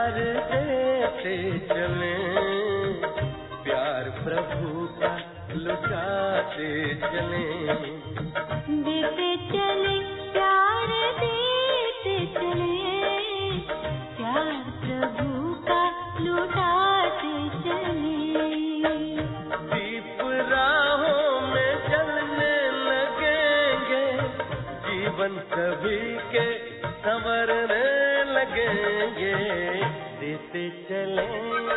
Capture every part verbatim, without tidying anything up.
प्यार देते चले, प्यार प्रभु का लुटाते चले, देते चले प्यार देते चले, प्यार प्रभु का लुटाते चले। दीप राहों में जलने लगेंगे, जीवन सभी के संवरने लगेंगे, देते चले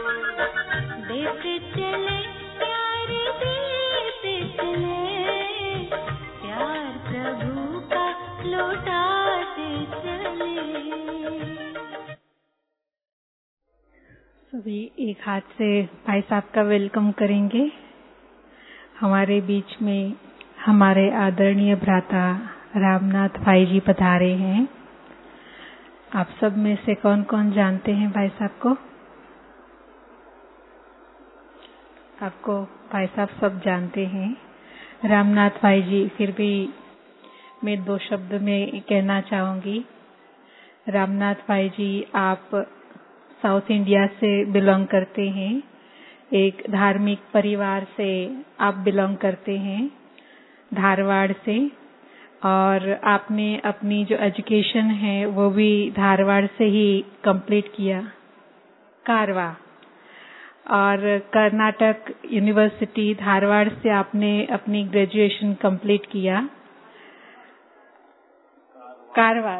देते चले प्यार देते चले, प्यार प्रभु का लौटाते चले। सभी एक हाथ से भाई साहब का वेलकम करेंगे। हमारे बीच में हमारे आदरणीय भ्राता रामनाथ भाई जी पधारे हैं। आप सब में से कौन कौन जानते हैं भाई साहब को? आपको भाई साहब सब जानते हैं। रामनाथ भाई जी, फिर भी मैं दो शब्द में कहना चाहूंगी। रामनाथ भाई जी, आप साउथ इंडिया से बिलोंग करते हैं। एक धार्मिक परिवार से आप बिलोंग करते हैं, धारवाड़ से, और आपने अपनी जो एजुकेशन है वो भी धारवाड़ से ही कंप्लीट किया, कारवा, और कर्नाटक यूनिवर्सिटी धारवाड़ से आपने अपनी ग्रेजुएशन कंप्लीट किया, कारवा।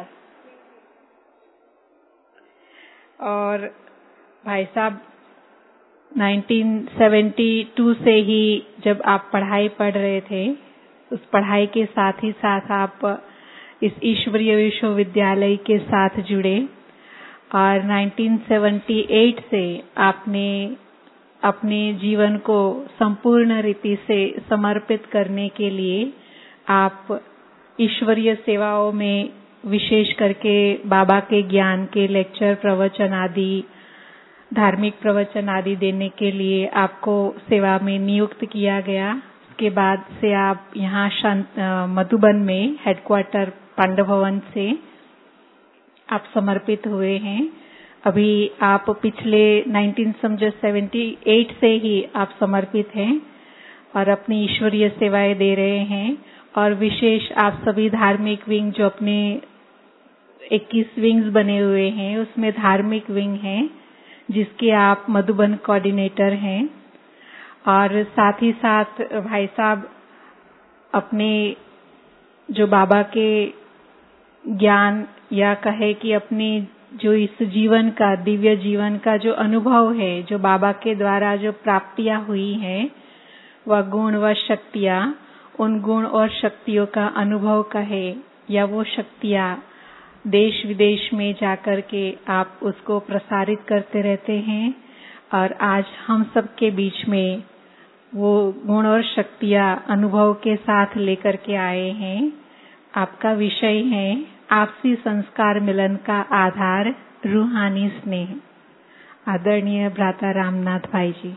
और भाई साहब उन्नीस सौ बहत्तर से ही जब आप पढ़ाई पढ़ रहे थे, उस पढ़ाई के साथ ही साथ आप इस ईश्वरीय विश्वविद्यालय के साथ जुड़े, और उन्नीस सौ अठहत्तर से आपने अपने जीवन को संपूर्ण रीति से समर्पित करने के लिए आप ईश्वरीय सेवाओं में, विशेष करके बाबा के ज्ञान के लेक्चर, प्रवचन आदि, धार्मिक प्रवचन आदि देने के लिए आपको सेवा में नियुक्त किया गया। के बाद से आप यहाँ शांत मधुबन में हेडक्वार्टर पांडव भवन से आप समर्पित हुए हैं। अभी आप पिछले उन्नीस सौ अठहत्तर से ही आप समर्पित हैं और अपनी ईश्वरीय सेवाएं दे रहे हैं। और विशेष आप सभी धार्मिक विंग, जो अपने इक्कीस विंग्स बने हुए हैं, उसमें धार्मिक विंग है जिसके आप मधुबन कोऑर्डिनेटर हैं। और साथ ही साथ भाई साहब अपने जो बाबा के ज्ञान, या कहे कि अपनी जो इस जीवन का, दिव्य जीवन का जो अनुभव है, जो बाबा के द्वारा जो प्राप्तियां हुई हैं, वह गुण व शक्तियां, उन गुण और शक्तियों का अनुभव कहे, या वो शक्तियां देश विदेश में जाकर के आप उसको प्रसारित करते रहते हैं। और आज हम सब के बीच में वो गुण और शक्तियां अनुभव के साथ लेकर के आए हैं। आपका विषय है आपसी संस्कार मिलन का आधार, रूहानी स्नेह। आदरणीय भ्राता रामनाथ भाई जी।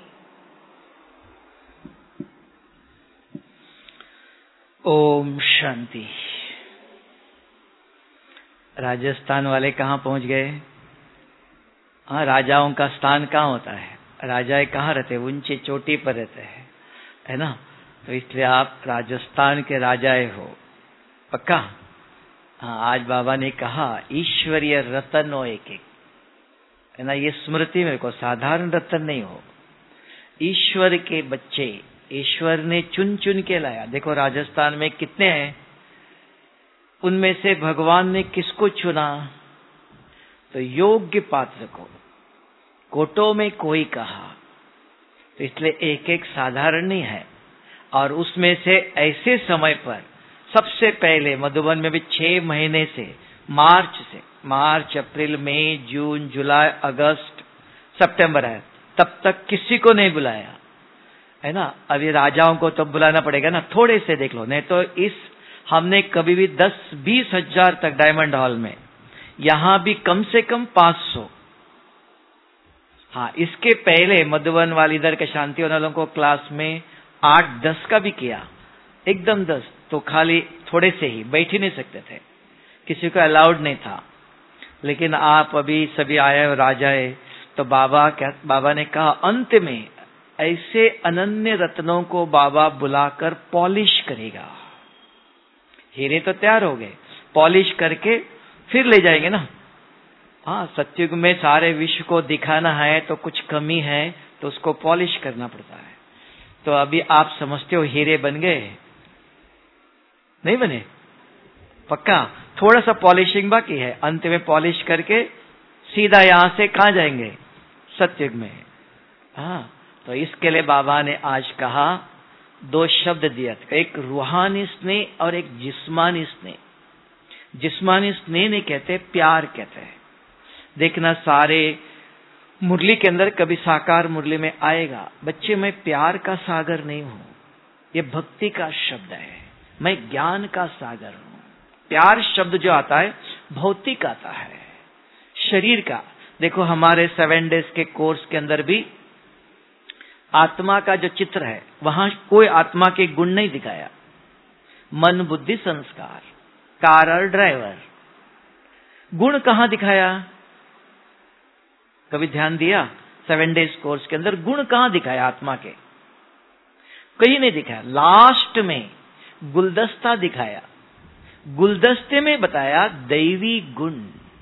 ओम शांति। राजस्थान वाले कहाँ पहुंच गए? हाँ, राजाओं का स्थान कहाँ होता है? राजाएं कहाँ रहते हैं? ऊंची चोटी पर रहते हैं, है ना? तो इसलिए आप राजस्थान के राजाएं हो, पक्का? हाँ, आज बाबा ने कहा ईश्वरीय रतन हो एक एक, है ना? ये स्मृति मेरे को, साधारण रतन नहीं हो, ईश्वर के बच्चे, ईश्वर ने चुन चुन के लाया। देखो राजस्थान में कितने हैं, उनमें से भगवान ने किसको चुना? तो योग्य पात्र को, कोटों में कोई कहा। तो इसलिए एक एक साधारण नहीं है। और उसमें से ऐसे समय पर सबसे पहले मधुबन में भी छह महीने से, मार्च से, मार्च, अप्रैल, मई, जून, जुलाई, अगस्त, सितंबर है, तब तक किसी को नहीं बुलाया, है ना? अभी राजाओं को तो बुलाना पड़ेगा ना, थोड़े से देख लो। नहीं तो इस हमने कभी भी दस बीस हजार तक डायमंड हॉल में, यहां भी कम से कम पांच सौ। हाँ, इसके पहले मधुबन वाली इधर के शांति वालों को क्लास में आठ दस का भी किया, एकदम दस, तो खाली थोड़े से ही बैठ ही नहीं सकते थे, किसी को अलाउड नहीं था। लेकिन आप अभी सभी आए हो राजाए, तो बाबा क्या, बाबा ने कहा अंत में ऐसे अनन्य रत्नों को बाबा बुलाकर पॉलिश करेगा। हीरे तो तैयार हो गए, पॉलिश करके फिर ले जाएंगे ना। हाँ, सत्युग में सारे विश्व को दिखाना है तो कुछ कमी है तो उसको पॉलिश करना पड़ता है। तो अभी आप समझते हो हीरे बन गए, नहीं बने? पक्का थोड़ा सा पॉलिशिंग बाकी है, अंत में पॉलिश करके सीधा यहां से कहां जाएंगे? सत्युग में। हाँ, तो इसके लिए बाबा ने आज कहा, दो शब्द दिया, एक रूहानी स्नेह और एक जिस्मानी स्नेह। जिस्मानी स्नेह नहीं कहते, प्यार कहते हैं। देखना सारे मुरली के अंदर कभी साकार मुरली में आएगा, बच्चे मैं प्यार का सागर नहीं हूं, ये भक्ति का शब्द है, मैं ज्ञान का सागर हूं। प्यार शब्द जो आता है भौतिक आता है, शरीर का। देखो हमारे सेवन डेज के कोर्स के अंदर भी आत्मा का जो चित्र है, वहां कोई आत्मा के गुण नहीं दिखाया। मन बुद्धि संस्कार, कार और ड्राइवर, गुण कहां दिखाया? कभी ध्यान दिया? सेवन डेज कोर्स के अंदर गुण कहां दिखाया आत्मा के? कहीं नहीं दिखाया। लास्ट में गुलदस्ता दिखाया, गुलदस्ते में बताया दैवी गुण।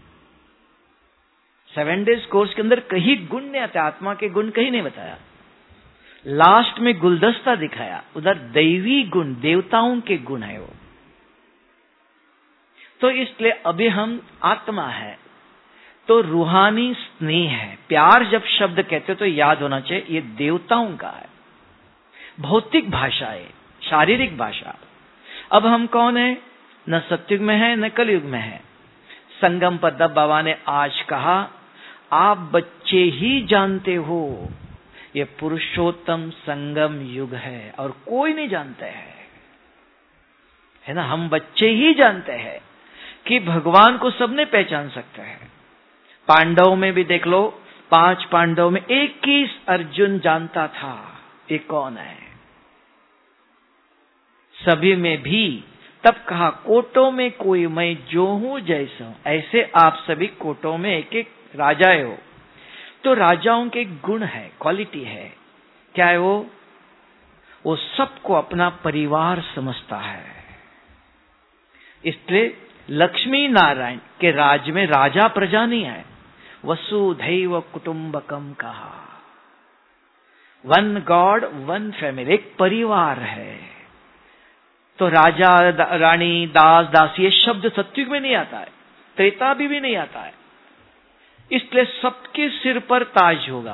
सेवन डेज कोर्स के अंदर कहीं गुण नहीं आता, आत्मा के गुण कहीं नहीं बताया। लास्ट में गुलदस्ता दिखाया, उधर दैवी गुण, देवताओं के गुण है वो। तो इसलिए अभी हम आत्मा है तो रूहानी स्नेह है। प्यार जब शब्द कहते तो याद होना चाहिए ये देवताओं का है, भौतिक भाषा है, शारीरिक भाषा। अब हम कौन है? न सत्युग में है न कलयुग में है। संगम पर दब बाबा ने आज कहा, आप बच्चे ही जानते हो ये पुरुषोत्तम संगम युग है और कोई नहीं जानते है, है ना? हम बच्चे ही जानते हैं कि भगवान को सबने पहचान सकते हैं। पांडवों में भी देख लो, पांच पांडवों में एक ही अर्जुन जानता था ये कौन है। सभी में भी तब कहा, कोटों में कोई मैं जो हूं जैसा हूं, ऐसे आप सभी कोटों में एक एक राजाए हो। तो राजाओं के गुण है, क्वालिटी है। क्या है वो? वो सबको अपना परिवार समझता है। इसलिए लक्ष्मी नारायण के राज में राजा प्रजा नहीं है, वसुधैव कुटुंबकम कहा। वन गॉड वन फैमिली, एक परिवार है। तो राजा रानी दास दासी ये शब्द सत्युग में नहीं आता है, त्रेता भी, भी नहीं आता है। इसलिए सबके सिर पर ताज होगा,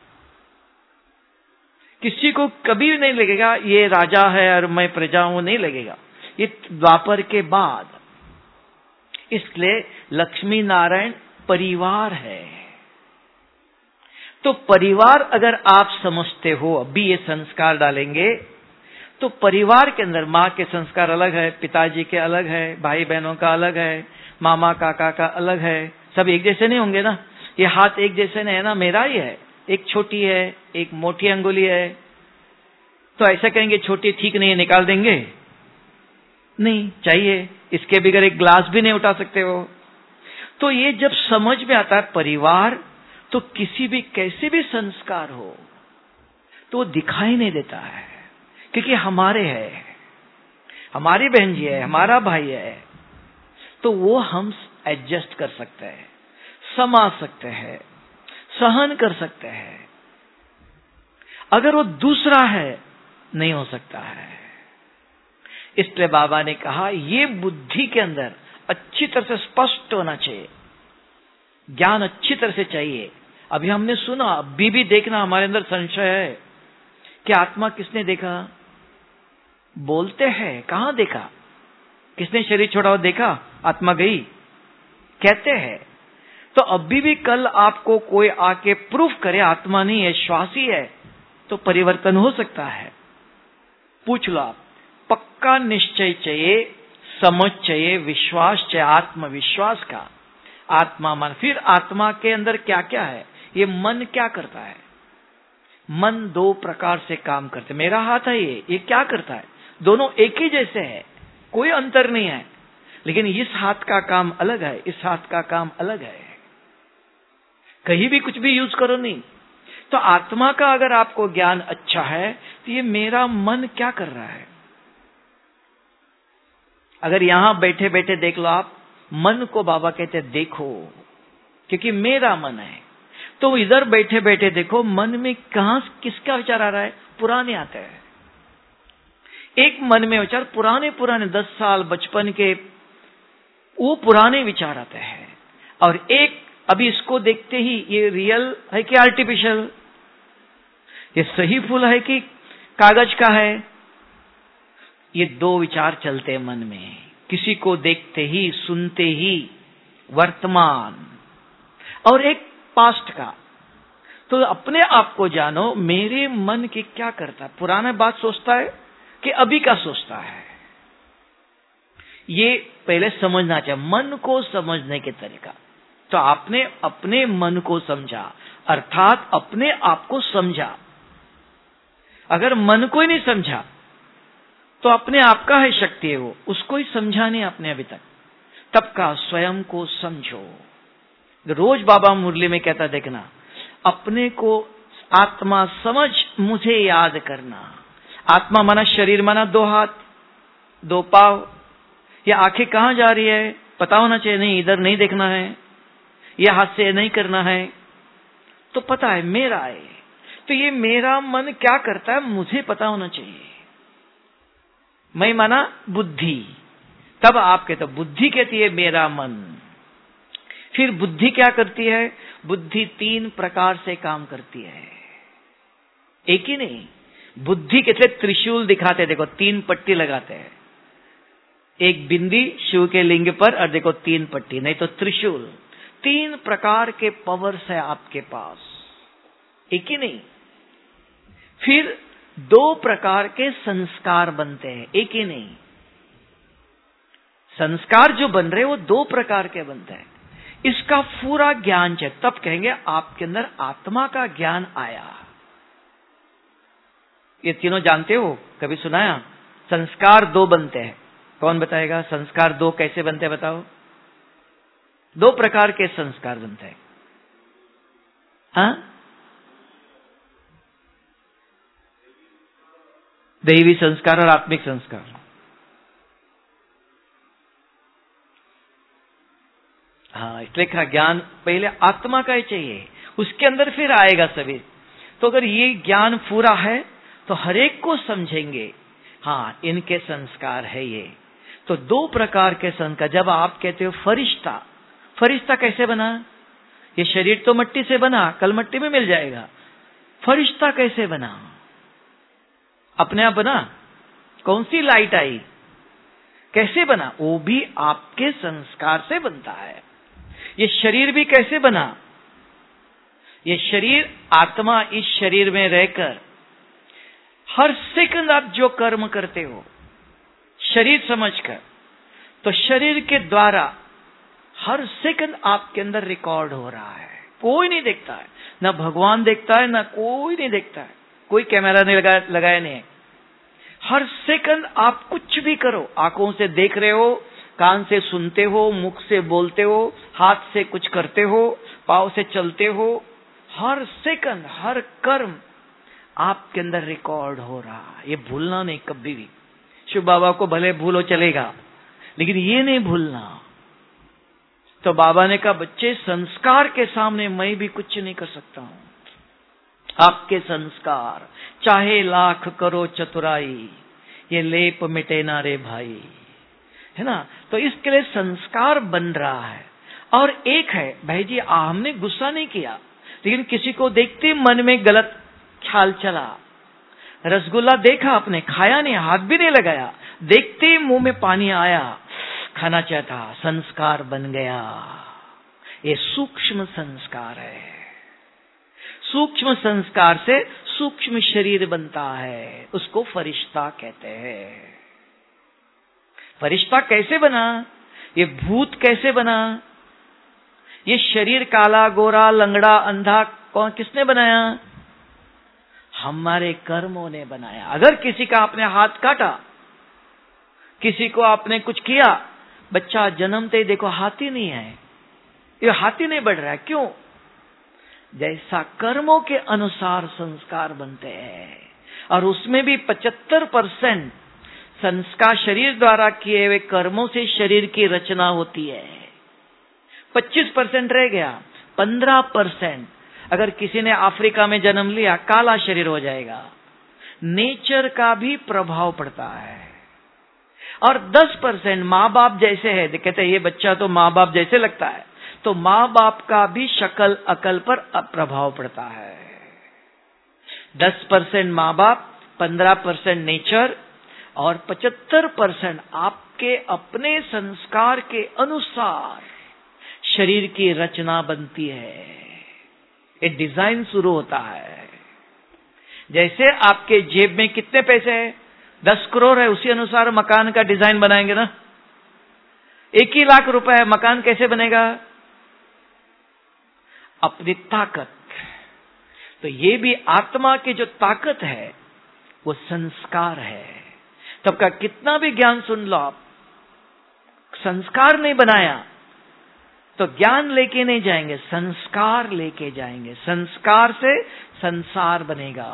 किसी को कभी नहीं लगेगा ये राजा है और मैं प्रजा हूं, नहीं लगेगा, ये द्वापर के बाद। इसलिए लक्ष्मी नारायण परिवार है। तो परिवार अगर आप समझते हो, अभी ये संस्कार डालेंगे तो परिवार के अंदर माँ के संस्कार अलग है, पिताजी के अलग है, भाई बहनों का अलग है, मामा काका का अलग है। सब एक जैसे नहीं होंगे ना। ये हाथ एक जैसे नहीं है ना, मेरा ही है, एक छोटी है एक मोटी अंगुली है, तो ऐसा कहेंगे छोटी ठीक नहीं है निकाल देंगे? नहीं, चाहिए, इसके बगैर एक ग्लास भी नहीं उठा सकते हो। तो ये जब समझ में आता है परिवार, तो किसी भी कैसे भी संस्कार हो तो वो दिखाई नहीं देता है, क्योंकि हमारे है, हमारी बहन जी है, हमारा भाई है, तो वो हम एडजस्ट कर सकते हैं, समा सकते हैं, सहन कर सकते हैं। अगर वो दूसरा है नहीं हो सकता है। इसलिए बाबा ने कहा ये बुद्धि के अंदर अच्छी तरह से स्पष्ट होना चाहिए, ज्ञान अच्छी तरह से चाहिए। अभी हमने सुना, अभी भी देखना हमारे अंदर संशय है कि आत्मा किसने देखा? बोलते हैं, कहां देखा? किसने शरीर छोड़ा हो देखा? आत्मा गई कहते हैं। तो अभी भी कल आपको कोई आके प्रूफ करे आत्मा नहीं है, श्वास ही है, तो परिवर्तन हो सकता है। पूछ लो आप, पक्का निश्चय चाहिए, समझ चाहिए, विश्वास चाहिए, आत्मविश्वास का। आत्मा मन, फिर आत्मा के अंदर क्या क्या है? ये मन क्या करता है? मन दो प्रकार से काम करते। मेरा हाथ है ये, ये क्या करता है? दोनों एक ही जैसे है, कोई अंतर नहीं है। लेकिन इस हाथ का काम अलग है, इस हाथ का काम अलग है। कहीं भी कुछ भी यूज करो नहीं। तो आत्मा का अगर आपको ज्ञान अच्छा है तो ये मेरा मन क्या कर रहा है। अगर यहां बैठे बैठे देख लो आप, मन को बाबा कहते हैं देखो, क्योंकि मेरा मन है। तो इधर बैठे बैठे देखो मन में कहां किसका विचार आ रहा है, पुराने आते हैं। एक मन में विचार पुराने पुराने दस साल बचपन के वो पुराने विचार आते हैं, और एक अभी इसको देखते ही ये रियल है कि आर्टिफिशियल, ये सही फूल है कि कागज का है, ये दो विचार चलते हैं मन में। किसी को देखते ही, सुनते ही वर्तमान, और एक पास्ट का। तो अपने आप को जानो, मेरे मन की क्या करता है, पुराना बात सोचता है कि अभी का सोचता है। ये पहले समझना चाहिए, मन को समझने के तरीका। तो आपने अपने मन को समझा, अर्थात अपने आप को समझा। अगर मन को ही नहीं समझा तो अपने आप का है शक्ति है वो, उसको ही समझा नहीं आपने अभी तक। तब का स्वयं को समझो। रोज बाबा मुरली में कहता, देखना अपने को आत्मा समझ, मुझे याद करना। आत्मा माना शरीर, माना दो हाथ दो पांव, ये आंखें कहां जा रही है पता होना चाहिए। नहीं, इधर नहीं देखना है, ये हाथ से नहीं करना है, तो पता है मेरा है। तो ये मेरा मन क्या करता है मुझे पता होना चाहिए। मैं माना बुद्धि, तब आप कहते बुद्धि कहती है मेरा मन। फिर बुद्धि क्या करती है, बुद्धि तीन प्रकार से काम करती है, एक ही नहीं। बुद्धि कैसे त्रिशूल दिखाते, देखो तीन पट्टी लगाते हैं, एक बिंदी शिव के लिंग पर, और देखो तीन पट्टी, नहीं तो त्रिशूल। तीन प्रकार के पावर्स है आपके पास, एक ही नहीं। फिर दो प्रकार के संस्कार बनते हैं, एक ही नहीं। संस्कार जो बन रहे वो दो प्रकार के बनते हैं। इसका पूरा ज्ञान चाहिए, तब कहेंगे आपके अंदर आत्मा का ज्ञान आया। ये तीनों जानते हो, कभी सुनाया? संस्कार दो बनते हैं, कौन बताएगा? संस्कार दो कैसे बनते हैं बताओ? दो प्रकार के संस्कार बनते हैं। हाँ, दैवी संस्कार और आत्मिक संस्कार। हाँ, इसलिए कहा ज्ञान पहले आत्मा का ही चाहिए, उसके अंदर फिर आएगा सभी। तो अगर ये ज्ञान पूरा है तो हरेक को समझेंगे, हाँ इनके संस्कार है ये। तो दो प्रकार के संस्कार। जब आप कहते हो फरिश्ता, फरिश्ता कैसे बना? ये शरीर तो मिट्टी से बना, कल मिट्टी में मिल जाएगा। फरिश्ता कैसे बना? अपने आप बना? कौन सी लाइट आई? कैसे बना? वो भी आपके संस्कार से बनता है। ये शरीर भी कैसे बना? ये शरीर, आत्मा इस शरीर में रहकर हर सेकंड आप जो कर्म करते हो शरीर समझकर, तो शरीर के द्वारा हर सेकंड आपके अंदर रिकॉर्ड हो रहा है। कोई नहीं देखता है, ना भगवान देखता है, ना कोई नहीं देखता है, कोई कैमरा नहीं लगा लगाया नहीं है। हर सेकंड आप कुछ भी करो, आंखों से देख रहे हो, कान से सुनते हो, मुख से बोलते हो, हाथ से कुछ करते हो, पांव से चलते हो, हर सेकंड हर कर्म आपके अंदर रिकॉर्ड हो रहा है। ये भूलना नहीं कभी भी। शिव बाबा को भले भूलो चलेगा, लेकिन ये नहीं भूलना। तो बाबा ने कहा बच्चे संस्कार के सामने मैं भी कुछ नहीं कर सकता हूं। आपके संस्कार चाहे लाख करो चतुराई, ये लेप मिटे ना रे भाई, है ना। तो इसके लिए संस्कार बन रहा है। और एक है भाई जी, हमने गुस्सा नहीं किया, लेकिन किसी को देखते मन में गलत ख्याल चला। रसगुल्ला देखा आपने, खाया नहीं, हाथ भी नहीं लगाया, देखते मुंह में पानी आया, खाना चाहता, संस्कार बन गया। ये सूक्ष्म संस्कार है। सूक्ष्म संस्कार से सूक्ष्म शरीर बनता है, उसको फरिश्ता कहते हैं। फरिश्ता कैसे बना? ये भूत कैसे बना? ये शरीर काला गोरा लंगड़ा अंधा कौन किसने बनाया? हमारे कर्मों ने बनाया। अगर किसी का आपने हाथ काटा, किसी को आपने कुछ किया, बच्चा जन्मते ही देखो हाथी नहीं है, ये हाथी नहीं बढ़ रहा है, क्यों? जैसा कर्मों के अनुसार संस्कार बनते हैं, और उसमें भी पचहत्तर परसेंट संस्कार शरीर द्वारा किए हुए कर्मों से शरीर की रचना होती है। पच्चीस परसेंट रह गया, पंद्रह परसेंट अगर किसी ने अफ्रीका में जन्म लिया, काला शरीर हो जाएगा। नेचर का भी प्रभाव पड़ता है। और दस परसेंट माँ बाप जैसे है, कहते हैं ये बच्चा तो माँ बाप जैसे लगता है, तो माँ बाप का भी शक्ल अकल पर प्रभाव पड़ता है। दस परसेंट माँ बाप, पंद्रह परसेंट नेचर, और पचहत्तर परसेंट आपके अपने संस्कार के अनुसार शरीर की रचना बनती है। एक डिजाइन शुरू होता है। जैसे आपके जेब में कितने पैसे हैं, दस करोड़ है, उसी अनुसार मकान का डिजाइन बनाएंगे ना। एक ही लाख रुपए है, मकान कैसे बनेगा? अपनी ताकत। तो ये भी आत्मा की जो ताकत है वो संस्कार है। तब का कितना भी ज्ञान सुन लो आप, संस्कार नहीं बनाया तो ज्ञान लेके नहीं जाएंगे, संस्कार लेके जाएंगे। संस्कार से संसार बनेगा।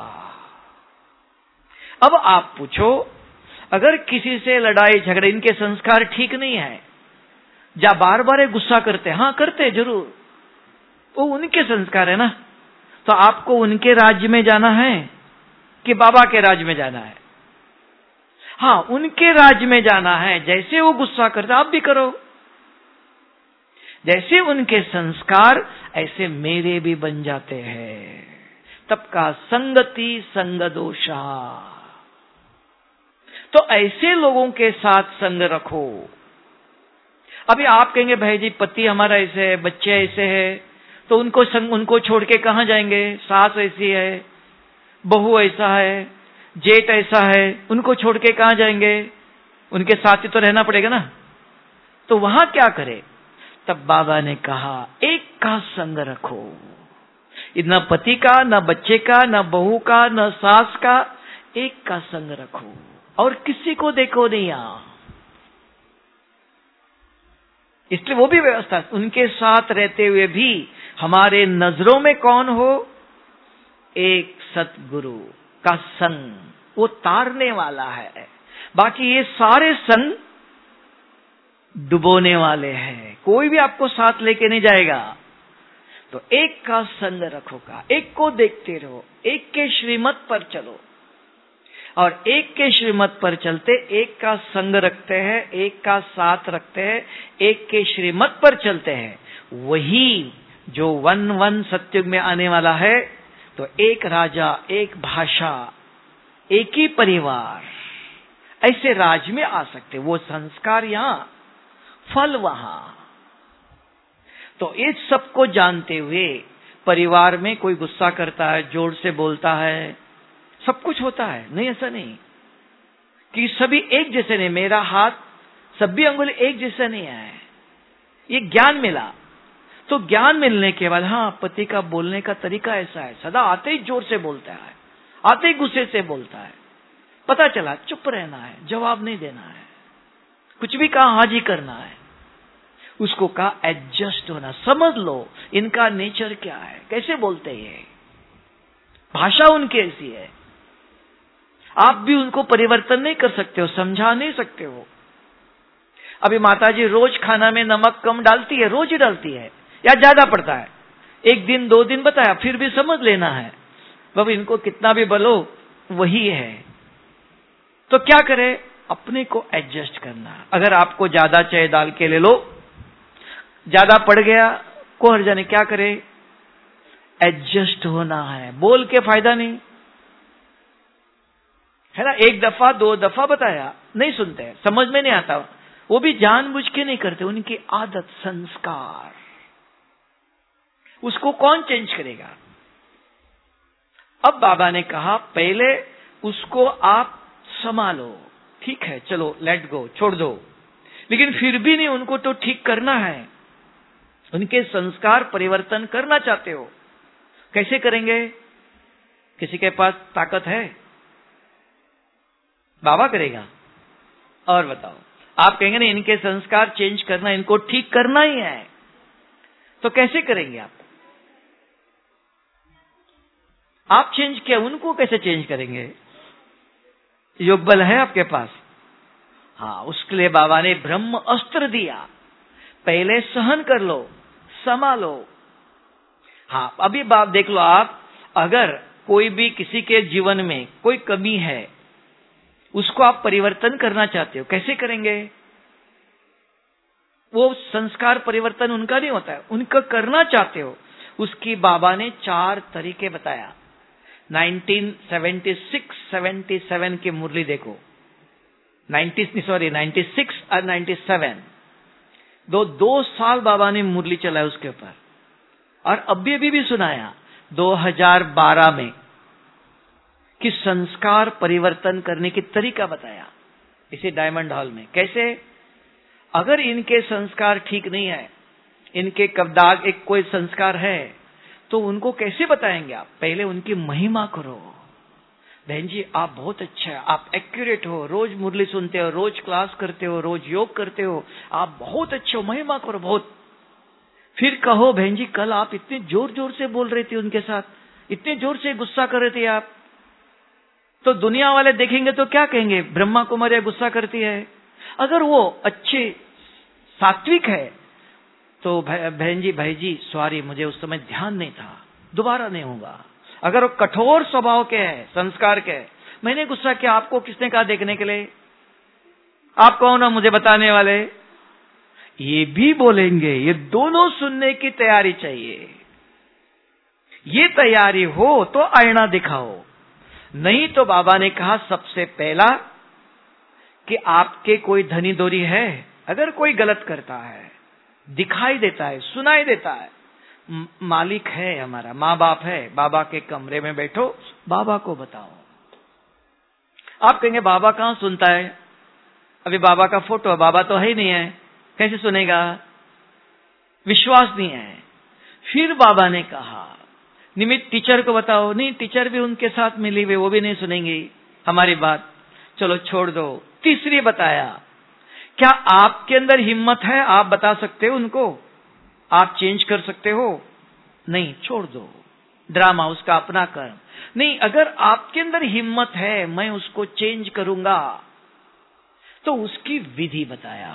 अब आप पूछो, अगर किसी से लड़ाई झगड़े, इनके संस्कार ठीक नहीं है, जा बार बार गुस्सा करते, हाँ करते जरूर, वो उनके संस्कार है ना। तो आपको उनके राज्य में जाना है कि बाबा के राज्य में जाना है? हाँ, उनके राज्य में जाना है। जैसे वो गुस्सा करते आप भी करो। जैसे उनके संस्कार ऐसे मेरे भी बन जाते हैं। तब का संगति संग दोषा। तो ऐसे लोगों के साथ संग रखो। अभी आप कहेंगे भाई जी पति हमारा ऐसे है, बच्चे ऐसे है, तो उनको संग, उनको छोड़ के कहां जाएंगे? सास ऐसी है, बहू ऐसा है, जेठ ऐसा है, उनको छोड़ के कहां जाएंगे? उनके साथ ही तो रहना पड़ेगा ना। तो वहां क्या करे? तब बाबा ने कहा एक का संग रखो। न पति का, न बच्चे का, न बहू का, न सास का, एक का संग रखो और किसी को देखो नहीं यहां। इसलिए वो भी व्यवस्था, उनके साथ रहते हुए भी हमारे नजरों में कौन हो? एक सतगुरु का संग, वो तारने वाला है। बाकी ये सारे संग डुबोने वाले हैं, कोई भी आपको साथ लेके नहीं जाएगा। तो एक का संग रखो का, एक को देखते रहो, एक के श्रीमत पर चलो, और एक के श्रीमत पर चलते एक का संग रखते हैं, एक का साथ रखते हैं, एक के श्रीमत पर चलते हैं, वही जो वन वन सत्युग में आने वाला है। तो एक राजा, एक भाषा, एक ही परिवार, ऐसे राज में आ सकते। वो संस्कार यहां, फल वहां। तो इस सबको जानते हुए परिवार में कोई गुस्सा करता है, जोर से बोलता है, सब कुछ होता है। नहीं, ऐसा नहीं कि सभी एक जैसे नहीं, मेरा हाथ सभी अंगुल एक जैसा नहीं है। ये ज्ञान मिला, तो ज्ञान मिलने के बाद हाँ, पति का बोलने का तरीका ऐसा है, सदा आते ही जोर से बोलता है, आते ही गुस्से से बोलता है। पता चला चुप रहना है, जवाब नहीं देना है, कुछ भी कहा हाजी करना है। उसको कहा एडजस्ट होना, समझ लो इनका नेचर क्या है, कैसे बोलते हैं, भाषा उनकी ऐसी है। आप भी उनको परिवर्तन नहीं कर सकते हो, समझा नहीं सकते हो। अभी माताजी रोज खाना में नमक कम डालती है, रोज ही डालती है, या ज्यादा पड़ता है, एक दिन दो दिन बताया, फिर भी समझ लेना है बाबा इनको कितना भी बोलो वही है। तो क्या करे? अपने को एडजस्ट करना। अगर आपको ज्यादा चाय डाल के ले लो, ज्यादा पड़ गया, को हर जाने, क्या करे? एडजस्ट होना है, बोल के फायदा नहीं है ना। एक दफा दो दफा बताया, नहीं सुनते, समझ में नहीं आता, वो भी जानबूझ के नहीं करते, उनकी आदत, संस्कार। उसको कौन चेंज करेगा? अब बाबा ने कहा पहले उसको आप संभालो, ठीक है, चलो लेट गो, छोड़ दो, लेकिन फिर भी नहीं, उनको तो ठीक करना है, उनके संस्कार परिवर्तन करना चाहते हो। कैसे करेंगे? किसी के पास ताकत है? बाबा करेगा। और बताओ, आप कहेंगे ना इनके संस्कार चेंज करना, इनको ठीक करना ही है, तो कैसे करेंगे आप? आप चेंज किया, उनको कैसे चेंज करेंगे? योग बल है आपके पास? हाँ, उसके लिए बाबा ने ब्रह्म अस्त्र दिया। पहले सहन कर लो, संभालो। हाँ, अभी बात देख लो आप, अगर कोई भी किसी के जीवन में कोई कमी है, उसको आप परिवर्तन करना चाहते हो, कैसे करेंगे? वो संस्कार परिवर्तन उनका नहीं होता है, उनका करना चाहते हो, उसकी बाबा ने चार तरीके बताया। Nineteen seventy six seventy seven की मुरली देखो, नाइन्टी सॉरी नाइन्टी सिक्स और नाइन्टी सेवन, दो दो साल बाबा ने मुरली चलाया उसके ऊपर, और अभी अभी भी सुनाया दो हज़ार बारह में कि संस्कार परिवर्तन करने की तरीका बताया इसे डायमंड हॉल में। कैसे? अगर इनके संस्कार ठीक नहीं है, इनके कब्दाग एक कोई संस्कार है, तो उनको कैसे बताएंगे आप? पहले उनकी महिमा करो। बहन जी आप बहुत अच्छा है, आप एक्यूरेट हो, रोज मुरली सुनते हो, रोज क्लास करते हो, रोज योग करते हो, आप बहुत अच्छे हो, महिमा करो बहुत। फिर कहो बहन जी कल आप इतने जोर जोर से बोल रहे थे उनके साथ, इतने जोर से गुस्सा कर रहे थे आप, तो दुनिया वाले देखेंगे तो क्या कहेंगे? ब्रह्मा कुमारी गुस्सा करती है। अगर वो अच्छे सात्विक है तो बहन जी भाई जी सॉरी, मुझे उस समय ध्यान नहीं था, दोबारा नहीं होगा। अगर वो कठोर स्वभाव के है, संस्कार के है, मैंने गुस्सा किया, आपको किसने कहा देखने के लिए? आप कौन हो मुझे बताने वाले? ये भी बोलेंगे। ये दोनों सुनने की तैयारी चाहिए। ये तैयारी हो तो आईना दिखाओ, नहीं तो बाबा ने कहा सबसे पहला कि आपके कोई धनी दोरी है, अगर कोई गलत करता है, दिखाई देता है, सुनाई देता है, मालिक है हमारा, माँ बाप है, बाबा के कमरे में बैठो, बाबा को बताओ। आप कहेंगे बाबा कहां सुनता है? अभी बाबा का फोटो है, बाबा तो है ही नहीं है, कैसे सुनेगा? विश्वास नहीं है। फिर बाबा ने कहा निमित्त टीचर को बताओ, नहीं टीचर भी उनके साथ मिली हुई, वो भी नहीं सुनेंगी हमारी बात, चलो छोड़ दो। तीसरी बताया, क्या आपके अंदर हिम्मत है? आप बता सकते हो उनको, आप चेंज कर सकते हो? नहीं, छोड़ दो ड्रामा, उसका अपना कर्म। नहीं, अगर आपके अंदर हिम्मत है मैं उसको चेंज करूंगा, तो उसकी विधि बताया,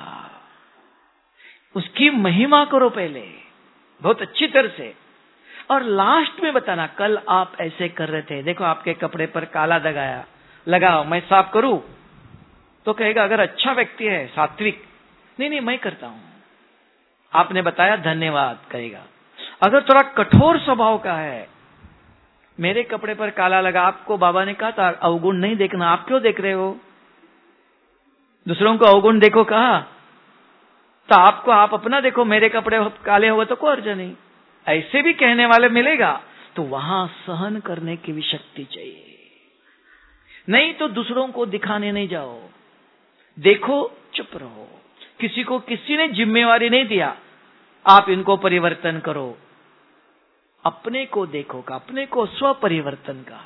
उसकी महिमा करो पहले बहुत अच्छी तरह से, और लास्ट में बताना कल आप ऐसे कर रहे थे, देखो आपके कपड़े पर काला लगाया, लगाओ मैं साफ करूं? तो कहेगा अगर अच्छा व्यक्ति है सात्विक, नहीं नहीं मैं करता हूं, आपने बताया धन्यवाद कहेगा। अगर थोड़ा कठोर स्वभाव का है, मेरे कपड़े पर काला लगा, आपको बाबा ने कहा था अवगुण नहीं देखना, आप क्यों देख रहे हो? दूसरों को अवगुण देखो कहा, तो आपको आप अपना देखो, मेरे कपड़े काले हुए तो कोई अर्ज नहीं। ऐसे भी कहने वाले मिलेगा, तो वहां सहन करने की भी शक्ति चाहिए। नहीं तो दूसरों को दिखाने नहीं जाओ, देखो चुप रहो। किसी को किसी ने जिम्मेवारी नहीं दिया आप इनको परिवर्तन करो, अपने को देखो का, अपने को स्व परिवर्तन का।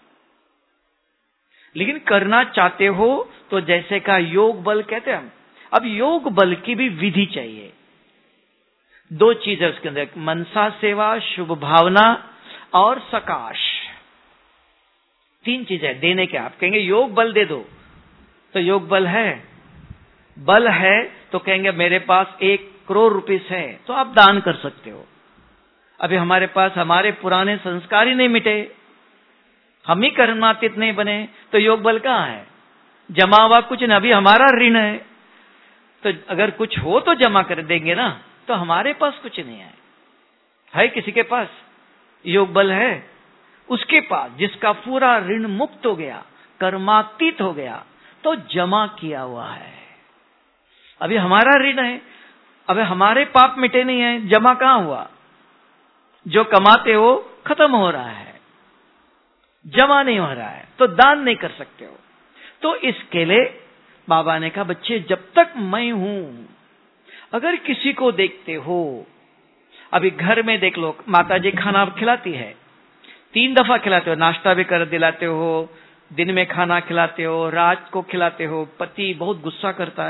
लेकिन करना चाहते हो तो जैसे का योग बल कहते हैं हम, अब योग बल की भी विधि चाहिए। दो चीजें उसके अंदर, मनसा सेवा, शुभ भावना और सकाश, तीन चीजें देने के। आप कहेंगे योग बल दे दो, तो योग बल है, बल है तो कहेंगे मेरे पास एक करोड़ रुपीस है, तो आप दान कर सकते हो। अभी हमारे पास हमारे पुराने संस्कार ही नहीं मिटे, हम ही कर्मातीत नहीं बने, तो योग बल कहां है? जमा हुआ कुछ नहीं, अभी हमारा ऋण है, तो अगर कुछ हो तो जमा कर देंगे ना, तो हमारे पास कुछ नहीं है। है किसी के पास योग बल है? उसके पास जिसका पूरा ऋण मुक्त हो गया, कर्मातीत हो गया, तो जमा किया हुआ है। अभी हमारा ऋण है, अभी हमारे पाप मिटे नहीं है, जमा कहां हुआ? जो कमाते हो खत्म हो रहा है, जमा नहीं हो रहा है, तो दान नहीं कर सकते हो। तो इसके लिए बाबा ने कहा बच्चे जब तक मैं हूं, अगर किसी को देखते हो, अभी घर में देख लो, माता जी खाना खिलाती है, तीन दफा खिलाते हो, नाश्ता भी कर दिलाते हो, दिन में खाना खिलाते हो, रात को खिलाते हो, पति बहुत गुस्सा करता है,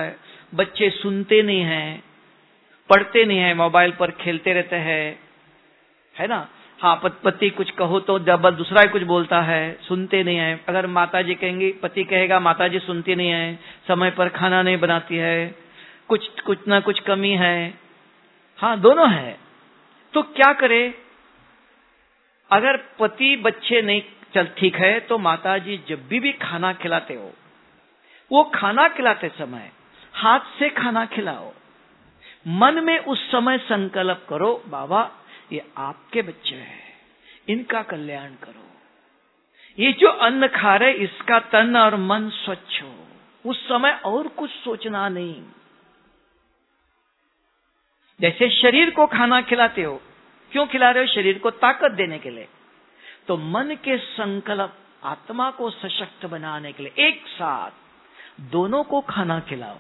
बच्चे सुनते नहीं हैं, पढ़ते नहीं हैं, मोबाइल पर खेलते रहते हैं, है ना। हाँ, पति कुछ कहो तो डबल दूसरा ही कुछ बोलता है, सुनते नहीं है। अगर माताजी कहेंगी, पति कहेगा माताजी सुनती नहीं है, समय पर खाना नहीं बनाती है, कुछ कुछ ना कुछ कमी है। हाँ, दोनों है। तो क्या करे? अगर पति बच्चे नहीं चल ठीक है तो माताजी जब भी भी खाना खिलाते हो, वो खाना खिलाते समय हाथ से खाना खिलाओ। मन में उस समय संकल्प करो, बाबा ये आपके बच्चे हैं, इनका कल्याण करो। ये जो अन्न खा रहे इसका तन और मन स्वच्छ हो। उस समय और कुछ सोचना नहीं। जैसे शरीर को खाना खिलाते हो, क्यों खिला रहे हो? शरीर को ताकत देने के लिए। तो मन के संकल्प आत्मा को सशक्त बनाने के लिए एक साथ दोनों को खाना खिलाओ।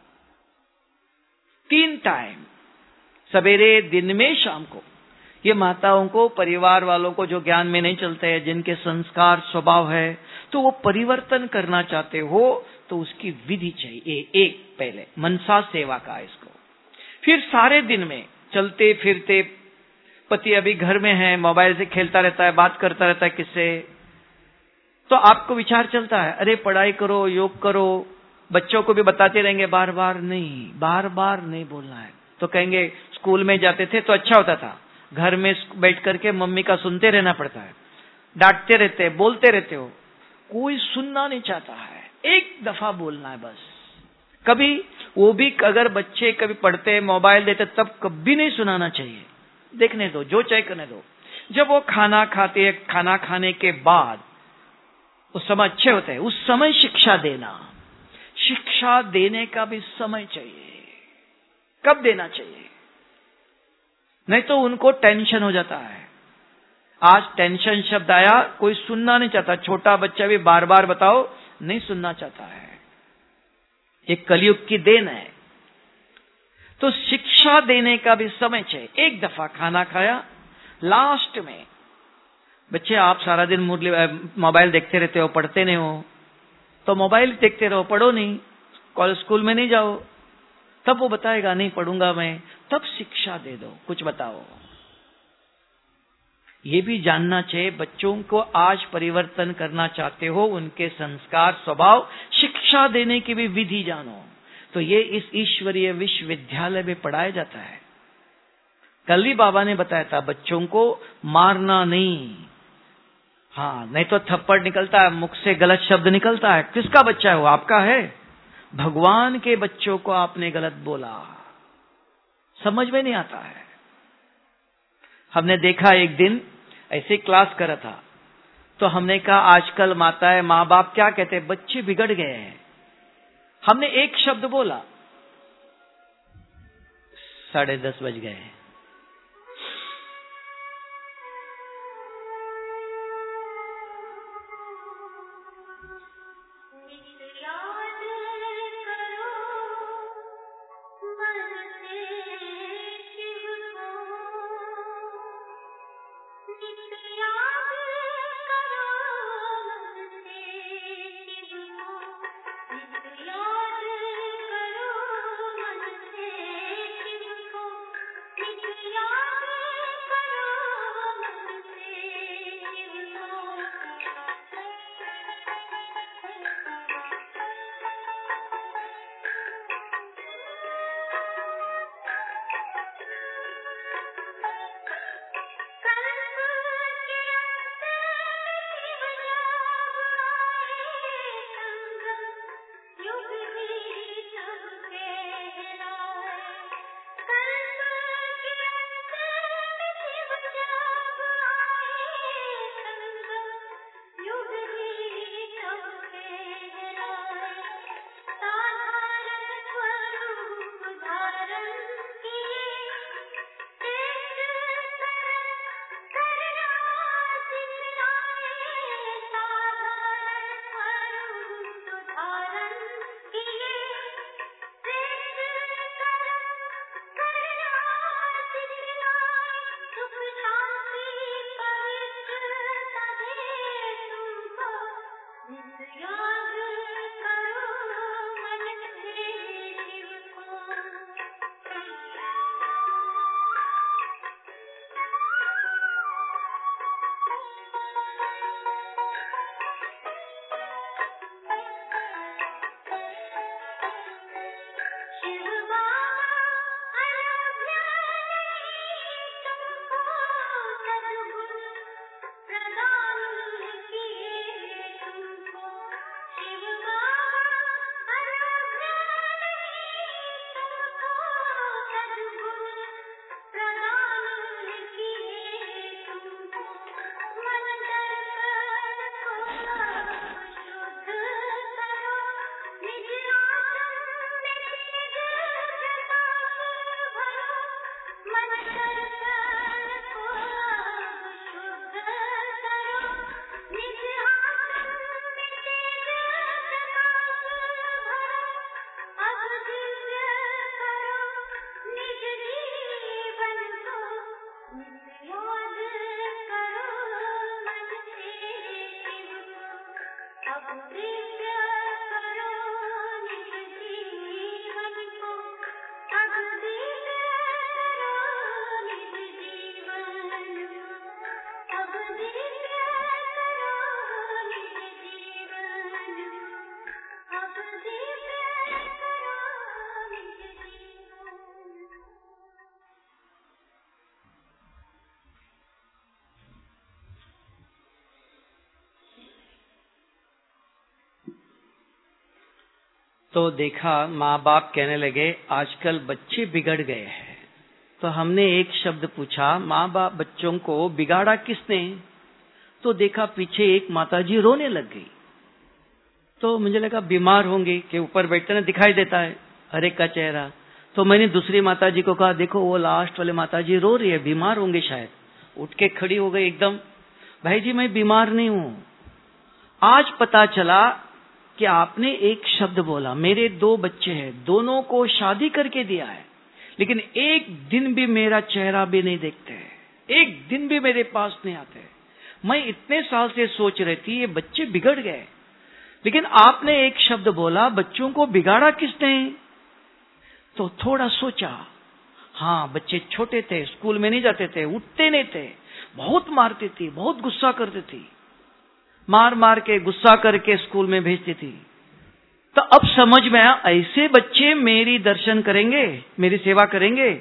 तीन टाइम, सवेरे, दिन में, शाम को। ये माताओं को, परिवार वालों को जो ज्ञान में नहीं चलते हैं, जिनके संस्कार स्वभाव है, तो वो परिवर्तन करना चाहते हो तो उसकी विधि चाहिए। एक पहले मनसा सेवा का इसको, फिर सारे दिन में चलते फिरते, पति अभी घर में है, मोबाइल से खेलता रहता है, बात करता रहता है किससे, तो आपको विचार चलता है, अरे पढ़ाई करो, योग करो। बच्चों को भी बताते रहेंगे बार बार नहीं, बार बार नहीं बोलना है। तो कहेंगे स्कूल में जाते थे तो अच्छा होता था, घर में बैठ करके मम्मी का सुनते रहना पड़ता है, डांटते रहते हैं, बोलते रहते हो, कोई सुनना नहीं चाहता है। एक दफा बोलना है बस। कभी वो भी अगर बच्चे कभी पढ़ते हैं, मोबाइल देते, तब कभी नहीं सुनाना चाहिए। देखने दो, जो चाहे करने दो। जब वो खाना खाते हैं, खाना खाने के बाद उस समय अच्छे होते हैं, उस समय शिक्षा देना। शिक्षा देने का भी समय चाहिए। कब देना चाहिए? नहीं तो उनको टेंशन हो जाता है। आज टेंशन शब्द आया, कोई सुनना नहीं चाहता। छोटा बच्चा भी बार बार बताओ नहीं सुनना चाहता है। ये कलयुग की देन है। तो शिक्षा देने का भी समय चाहिए। एक दफा खाना खाया, लास्ट में बच्चे आप सारा दिन मुरली मोबाइल देखते रहते हो, पढ़ते नहीं हो, तो मोबाइल देखते रहो, पढ़ो नहीं, कॉलेज स्कूल में नहीं जाओ। तब वो बताएगा नहीं पढ़ूंगा मैं, तब शिक्षा दे दो, कुछ बताओ। ये भी जानना चाहिए, बच्चों को आज परिवर्तन करना चाहते हो, उनके संस्कार स्वभाव, शिक्षा देने की भी विधि जानो। तो ये इस ईश्वरीय विश्वविद्यालय में पढ़ाया जाता है। कल ही बाबा ने बताया था, बच्चों को मारना नहीं। हाँ, नहीं तो थप्पड़ निकलता है, मुख से गलत शब्द निकलता है। किसका बच्चा है वो? आपका है। भगवान के बच्चों को आपने गलत बोला, समझ में नहीं आता है। हमने देखा एक दिन ऐसे क्लास करा था, तो हमने कहा आजकल माताएं माँ बाप क्या कहते हैं, बच्चे बिगड़ गए हैं। हमने एक शब्द बोला, साढ़े दस बज गए। याद करो मन से शिव को। तो देखा माँ बाप कहने लगे आजकल बच्चे बिगड़ गए हैं। तो हमने एक शब्द पूछा, माँ बाप बच्चों को बिगाड़ा किसने? तो देखा पीछे एक माताजी रोने लग गई। तो मुझे लगा बीमार होंगी, कि ऊपर बैठते ना दिखाई देता है हर एक का चेहरा। तो मैंने दूसरी माताजी को कहा, देखो वो लास्ट वाले माताजी रो रही है, बीमार होंगे शायद। उठ के खड़ी हो गई एकदम, भाई जी मैं बीमार नहीं हूं। आज पता चला कि आपने एक शब्द बोला, मेरे दो बच्चे हैं, दोनों को शादी करके दिया है, लेकिन एक दिन भी मेरा चेहरा भी नहीं देखते, एक दिन भी मेरे पास नहीं आते। मैं इतने साल से सोच रही थी ये बच्चे बिगड़ गए, लेकिन आपने एक शब्द बोला, बच्चों को बिगाड़ा किसने? तो थोड़ा सोचा, हाँ बच्चे छोटे थे, स्कूल में नहीं जाते थे, उठते नहीं थे, बहुत मारती थी, बहुत गुस्सा करती थी, मार मार के गुस्सा करके स्कूल में भेजती थी। तो अब समझ में आया, ऐसे बच्चे मेरी दर्शन करेंगे, मेरी सेवा करेंगे?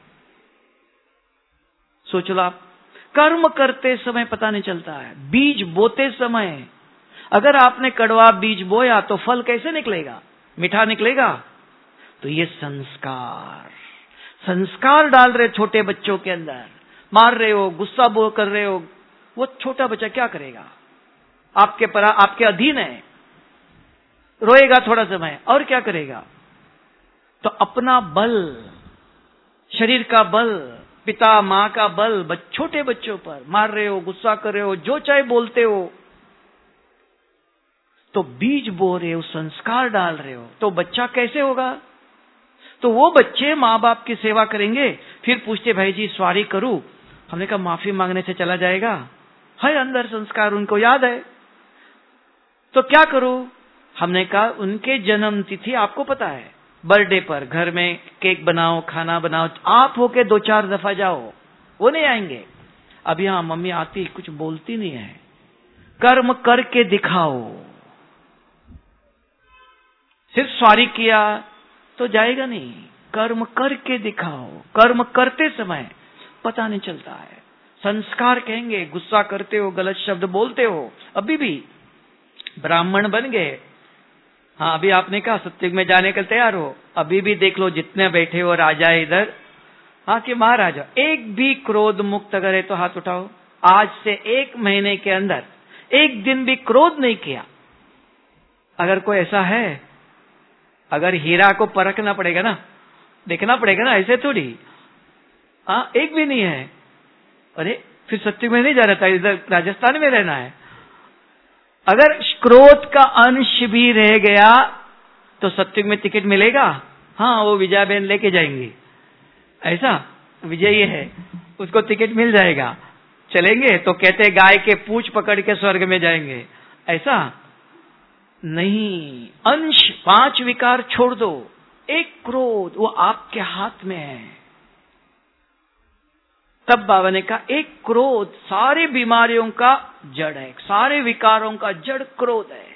सोच लो आप, कर्म करते समय पता नहीं चलता है, बीज बोते समय अगर आपने कड़वा बीज बोया तो फल कैसे निकलेगा? मीठा निकलेगा। तो ये संस्कार संस्कार डाल रहे छोटे बच्चों के अंदर, मार रहे हो, गुस्सा बो कर रहे हो, वो छोटा बच्चा क्या करेगा? आपके परा आपके अधीन है, रोएगा थोड़ा समय और क्या करेगा? तो अपना बल, शरीर का बल, पिता माँ का बल बच, छोटे बच्चों पर मार रहे हो, गुस्सा कर रहे हो, जो चाहे बोलते हो, तो बीज बो रहे हो, संस्कार डाल रहे हो, तो बच्चा कैसे होगा? तो वो बच्चे माँ बाप की सेवा करेंगे, फिर पूछते भाई जी सॉरी करूं? हमने कहा माफी मांगने से चला जाएगा? है अंदर संस्कार, उनको याद है, तो क्या करूं? हमने कहा उनके जन्म तिथि आपको पता है, बर्थडे पर घर में केक बनाओ, खाना बनाओ, आप होके दो चार दफा जाओ, वो नहीं आएंगे। अब यहां मम्मी आती कुछ बोलती नहीं है, कर्म करके दिखाओ। सिर्फ सॉरी किया तो जाएगा नहीं, कर्म करके दिखाओ। कर्म करते समय पता नहीं चलता है, संस्कार कहेंगे, गुस्सा करते हो, गलत शब्द बोलते हो, अभी भी ब्राह्मण बन गए, हाँ अभी आपने कहा सत्युग में जाने के तैयार हो, अभी भी देख लो जितने बैठे हो राजा इधर, हाँ कि महाराजा, एक भी क्रोध मुक्त अगर है तो हाथ उठाओ। आज से एक महीने के अंदर एक दिन भी क्रोध नहीं किया, अगर कोई ऐसा है? अगर हीरा को परखना पड़ेगा ना, देखना पड़ेगा ना, ऐसे थोड़ी। हाँ एक भी नहीं है, अरे फिर सत्युग में नहीं जाना था, इधर राजस्थान में रहना है। अगर क्रोध का अंश भी रह गया तो सत्युग में टिकट मिलेगा? हाँ वो विजया बहन लेके जाएंगी, ऐसा विजयी है, उसको टिकट मिल जाएगा, चलेंगे तो कहते गाय के पूंछ पकड़ के स्वर्ग में जाएंगे, ऐसा नहीं। अंश, पांच विकार छोड़ दो, एक क्रोध वो आपके हाथ में है। तब बाबा ने कहा एक क्रोध सारी बीमारियों का जड़ है, सारे विकारों का जड़ क्रोध है।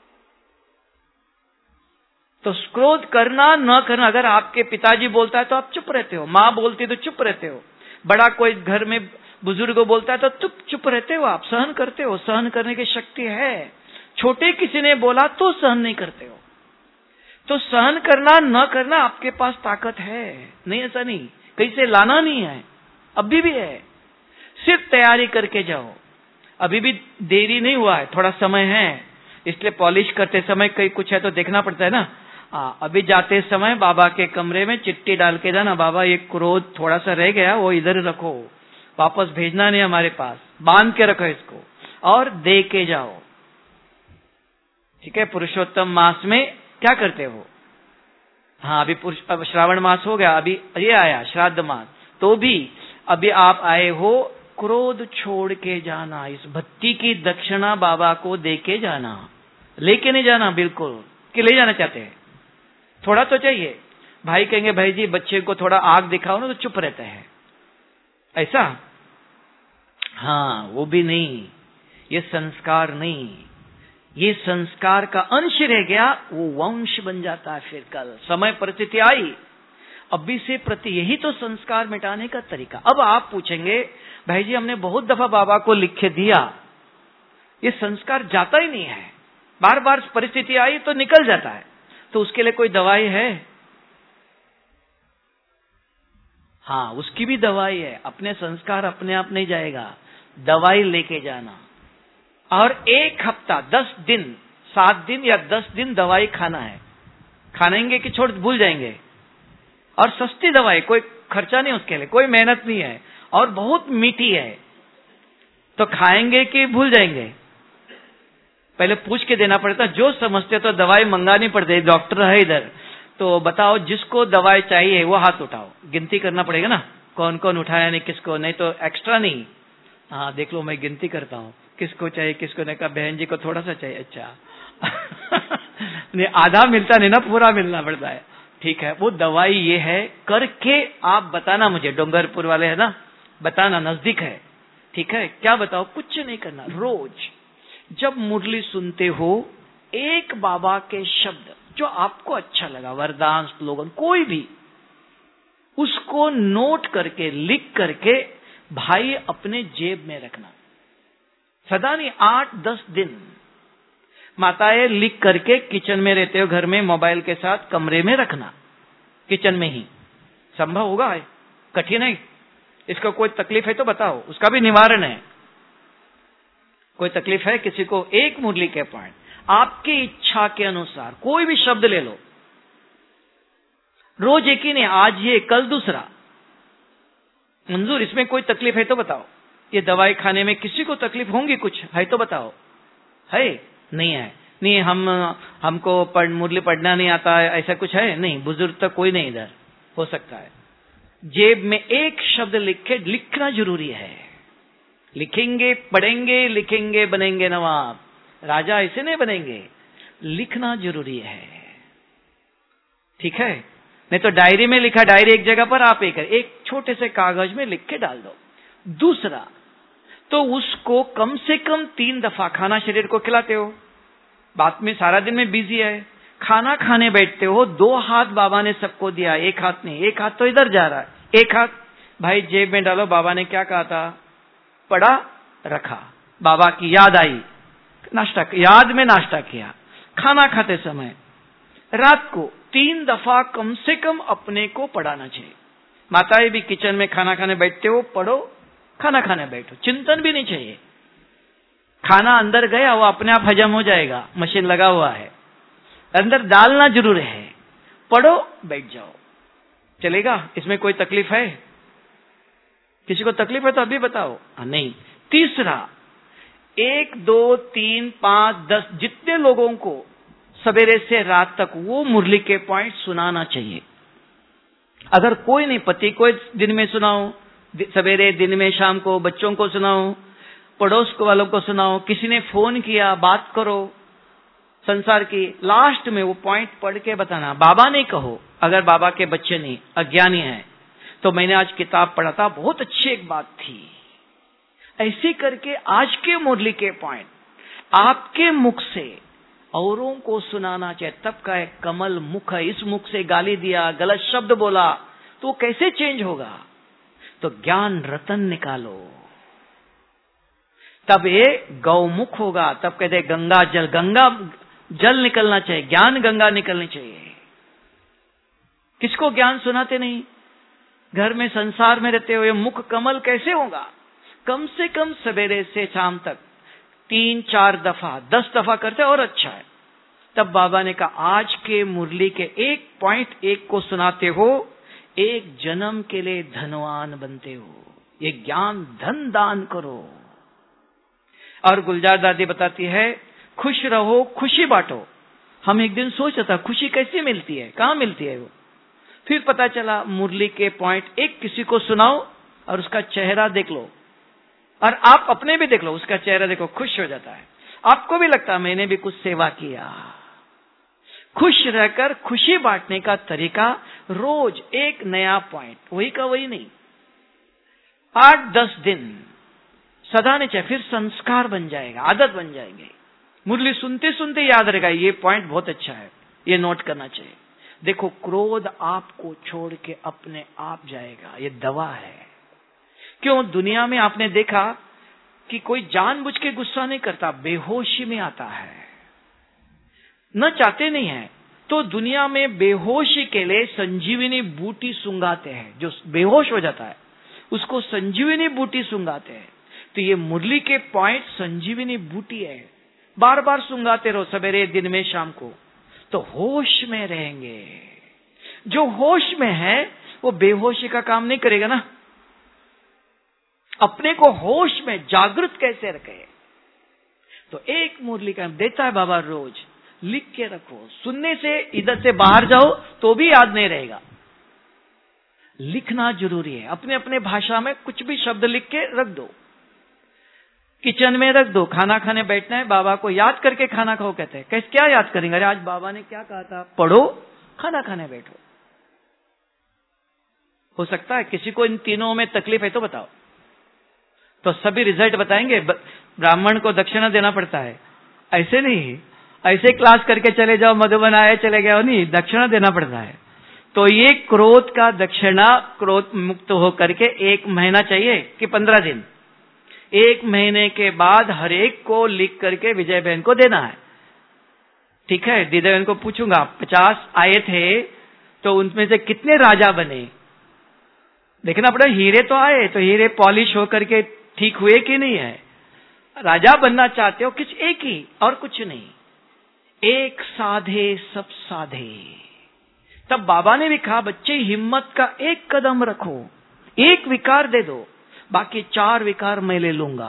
तो क्रोध करना न करना, अगर आपके पिताजी बोलता है तो आप चुप रहते हो, माँ बोलती तो चुप रहते हो, बड़ा कोई घर में बुजुर्ग बोलता है तो चुप चुप रहते हो, आप सहन करते हो, सहन करने की शक्ति है। छोटे किसी ने बोला तो सहन नहीं करते हो, तो सहन करना न करना आपके पास ताकत है, नहीं ऐसा नहीं, कहीं से लाना नहीं है, अभी भी है, सिर्फ तैयारी करके जाओ। अभी भी देरी नहीं हुआ है, थोड़ा समय है, इसलिए पॉलिश करते समय कहीं कुछ है तो देखना पड़ता है ना। हाँ अभी जाते समय बाबा के कमरे में चिट्ठी डाल के जाना, बाबा ये क्रोध थोड़ा सा रह गया, वो इधर रखो, वापस भेजना नहीं हमारे पास, बांध के रखो इसको और दे के जाओ, ठीक है। पुरुषोत्तम मास में क्या करते हो? हाँ अभी अब श्रावण मास हो गया, अभी ये आया श्राद्ध मास, तो भी अभी आप आए हो, क्रोध छोड़ के जाना, इस भक्ति की दक्षिणा बाबा को दे के जाना, लेके नहीं जाना बिल्कुल, कि ले जाना चाहते हैं, थोड़ा तो चाहिए। भाई कहेंगे भाई जी बच्चे को थोड़ा आग दिखाओ ना तो चुप रहता है, ऐसा? हाँ वो भी नहीं, ये संस्कार नहीं, ये संस्कार का अंश रह गया, वो वंश बन जाता है। फिर कल समय परिस्थिति आई, अभी से प्रति, यही तो संस्कार मिटाने का तरीका। अब आप पूछेंगे भाई जी हमने बहुत दफा बाबा को लिख के दिया, ये संस्कार जाता ही नहीं है, बार बार परिस्थिति आई तो निकल जाता है, तो उसके लिए कोई दवाई है? हाँ, उसकी भी दवाई है। अपने संस्कार अपने आप नहीं जाएगा, दवाई लेके जाना। और एक हफ्ता, दस दिन, सात दिन या दस दिन दवाई खाना है। खानेंगे कि छोड़ भूल जाएंगे। और सस्ती दवाई, कोई खर्चा नहीं उसके लिए, कोई मेहनत नहीं है, और बहुत मीठी है। तो खाएंगे कि भूल जाएंगे? पहले पूछ के देना पड़ता। जो समझते तो दवाई मंगानी पड़ती। डॉक्टर है इधर, तो बताओ जिसको दवाई चाहिए वो हाथ उठाओ। गिनती करना पड़ेगा ना, कौन कौन उठाया, नहीं किसको, नहीं तो एक्स्ट्रा नहीं। हाँ देख लो, मैं गिनती करता हूँ किसको चाहिए, किसको नहीं। कहा बहन जी को थोड़ा सा चाहिए। अच्छा नहीं, आधा मिलता नहीं ना, पूरा मिलना पड़ता है। ठीक है, वो दवाई ये है, करके आप बताना मुझे। डोंगरपुर वाले है ना, बताना, नजदीक है। ठीक है, क्या बताओ? कुछ नहीं करना। रोज जब मुरली सुनते हो, एक बाबा के शब्द जो आपको अच्छा लगा, वरदान, स्लोगन, कोई भी, उसको नोट करके, लिख करके भाई अपने जेब में रखना। सदा नहीं, आठ दस दिन। माताएं लिख करके किचन में रहते हो, घर में मोबाइल के साथ, कमरे में रखना, किचन में ही। संभव होगा? कठिन है? इसका कोई तकलीफ है तो बताओ, उसका भी निवारण है। कोई तकलीफ है किसी को? एक मुरली के पॉइंट, आपकी इच्छा के अनुसार कोई भी शब्द ले लो। रोज एक ही नहीं, आज ये, कल दूसरा। मंजूर, इसमें कोई तकलीफ है तो बताओ। ये दवाई खाने में किसी को तकलीफ होंगी, कुछ है तो बताओ। है? नहीं है? नहीं, हम हमको पढ़ मुरली पढ़ना नहीं आता है, ऐसा कुछ है? नहीं, बुजुर्ग तो कोई नहीं इधर। हो सकता है जेब में एक शब्द लिख के, लिखना जरूरी है। लिखेंगे, पढ़ेंगे, लिखेंगे, बनेंगे नवाब। राजा ऐसे नहीं बनेंगे, लिखना जरूरी है। ठीक है? नहीं तो डायरी में लिखा, डायरी एक जगह पर, आप एक एक छोटे से कागज में लिख के डाल दो। दूसरा, तो उसको कम से कम तीन दफा खाना शरीर को खिलाते हो। बात में सारा दिन में बिजी है, खाना खाने बैठते हो, दो हाथ बाबा ने सबको दिया, एक हाथ नहीं। एक हाथ तो इधर जा रहा है, एक हाथ भाई जेब में डालो। बाबा ने क्या कहा था? पढ़ा, रखा, बाबा की याद आई, नाश्ता, याद में नाश्ता किया। खाना खाते समय रात को तीन दफा कम से कम अपने को पढ़ाना चाहिए। माताएं भी किचन में खाना खाने बैठते हो, पढ़ो, खाना खाने बैठो, चिंतन भी नहीं चाहिए। खाना अंदर गया, वो अपने आप हजम हो जाएगा, मशीन लगा हुआ है। अंदर डालना जरूर है, पढ़ो, बैठ जाओ, चलेगा? इसमें कोई तकलीफ है? किसी को तकलीफ है तो अभी बताओ। नहीं। तीसरा, एक, दो, तीन, पांच, दस, जितने लोगों को सवेरे से रात तक वो मुरली के पॉइंट सुनाना चाहिए। अगर कोई नहीं, पति को दिन में सुनाओ, सवेरे, दिन में, शाम को, बच्चों को सुनाओ, पड़ोस को वालों को सुनाओ, किसी ने फोन किया, बात करो संसार की। लास्ट में वो पॉइंट पढ़ के बताना। बाबा नहीं कहो, अगर बाबा के बच्चे नहीं, अज्ञानी हैं। तो मैंने आज किताब पढ़ा था, बहुत अच्छी एक बात थी। ऐसे करके आज के मुरली के पॉइंट आपके मुख से औरों को सुनाना चाहिए। तब का है कमल मुख है, इस मुख से गाली दिया, गलत शब्द बोला तो कैसे चेंज होगा? तो ज्ञान रतन निकालो, तब ये गौमुख होगा। तब कहते गंगा जल, गंगा जल निकलना चाहिए, ज्ञान गंगा निकलनी चाहिए। किसको ज्ञान सुनाते नहीं? घर में, संसार में रहते हुए मुख कमल कैसे होगा? कम से कम सवेरे से शाम तक तीन चार दफा, दस दफा करते और अच्छा है। तब बाबा ने कहा आज के मुरली के एक पॉइंट एक को सुनाते हो, एक जन्म के लिए धनवान बनते हो। ये ज्ञान धन दान करो। और गुलजार दादी बताती है, खुश रहो, खुशी बांटो। हम एक दिन सोचा था खुशी कैसे मिलती है, कहाँ मिलती है वो? फिर पता चला मुरली के पॉइंट एक किसी को सुनाओ और उसका चेहरा देख लो, और आप अपने भी देख लो, उसका चेहरा देखो, खुश हो जाता है। आपको भी लगता है मैंने भी कुछ सेवा किया। खुश रहकर खुशी बांटने का तरीका, रोज एक नया पॉइंट, वही का वही नहीं, आठ दस दिन सदा नहीं चाहिए, फिर संस्कार बन जाएगा, आदत बन जाएंगे। मुरली सुनते सुनते याद रहेगा, ये पॉइंट बहुत अच्छा है, ये नोट करना चाहिए। देखो, क्रोध आपको छोड़ के अपने आप जाएगा, ये दवा है। क्यों? दुनिया में आपने देखा कि कोई जानबूझ के गुस्सा नहीं करता, बेहोशी में आता है, न चाहते नहीं है, तो दुनिया में बेहोशी के लिए संजीवनी बूटी सुंगाते हैं। जो बेहोश हो जाता है उसको संजीवनी बूटी सुंगाते हैं। तो ये मुरली के पॉइंट संजीवनी बूटी है, बार बार सुंगाते रहो सवेरे, दिन में, शाम को, तो होश में रहेंगे। जो होश में है वो बेहोशी का काम नहीं करेगा ना। अपने को होश में जागृत कैसे रखे, तो एक मुरली का देता है बाबा रोज, लिख के रखो। सुनने से इधर से बाहर जाओ तो भी याद नहीं रहेगा, लिखना जरूरी है। अपने अपने भाषा में कुछ भी शब्द लिख के रख दो, किचन में रख दो। खाना खाने बैठना है, बाबा को याद करके खाना खाओ कहते हैं। कैसे क्या याद करेंगे? अरे आज बाबा ने क्या कहा था, पढ़ो, खाना खाने बैठो। हो सकता है किसी को इन तीनों में तकलीफ है तो बताओ, तो सभी रिजल्ट बताएंगे। ब्राह्मण को दक्षिणा देना पड़ता है, ऐसे नहीं, ऐसे क्लास करके चले जाओ, मधुबन आए चले गए, नहीं, दक्षिणा देना पड़ता है। तो ये क्रोध का दक्षिणा, क्रोध मुक्त हो करके एक महीना चाहिए कि पंद्रह दिन, एक महीने के बाद हर एक को लिख करके विजय बहन को देना है। ठीक है, दीदी बहन को पूछूंगा, पचास आए थे तो उनमें से कितने राजा बने, देखना पड़ा। हीरे तो आए, तो हीरे पॉलिश होकर के ठीक हुए कि नहीं है। राजा बनना चाहते हो किस एक ही, और कुछ नहीं। एक साधे सब साधे। तब बाबा ने भी कहा, बच्चे हिम्मत का एक कदम रखो, एक विकार दे दो, बाकी चार विकार मैं ले लूंगा।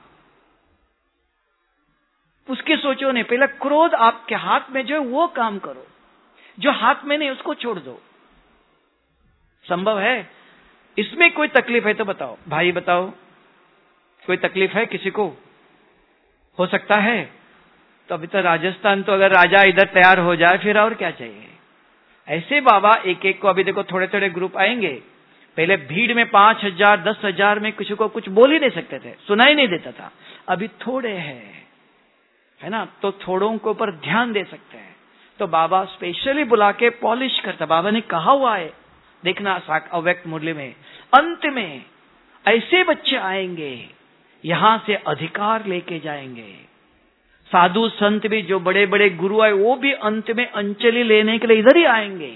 उसके सोचो नहीं, पहले क्रोध आपके हाथ में जो है वो काम करो, जो हाथ में नहीं उसको छोड़ दो। संभव है? इसमें कोई तकलीफ है तो बताओ, भाई बताओ, कोई तकलीफ है किसी को? हो सकता है? तो अभी तो राजस्थान, तो अगर राजा इधर तैयार हो जाए फिर और क्या चाहिए। ऐसे बाबा एक एक को, अभी देखो थोड़े थोड़े ग्रुप आएंगे। पहले भीड़ में पांच हजार दस हजार में किसी को कुछ बोल ही नहीं सकते थे, सुनाई नहीं देता था। अभी थोड़े हैं, है ना, तो थोड़ों के ऊपर ध्यान दे सकते हैं। तो बाबा स्पेशली बुला के पॉलिश करता। बाबा ने कहा हुआ है, देखना अव्यक्त मुरली में, अंत में ऐसे बच्चे आएंगे, यहां से अधिकार लेके जाएंगे। साधु संत भी, जो बड़े बड़े गुरु आए, वो भी अंत में अंजलि लेने के लिए इधर ही आएंगे।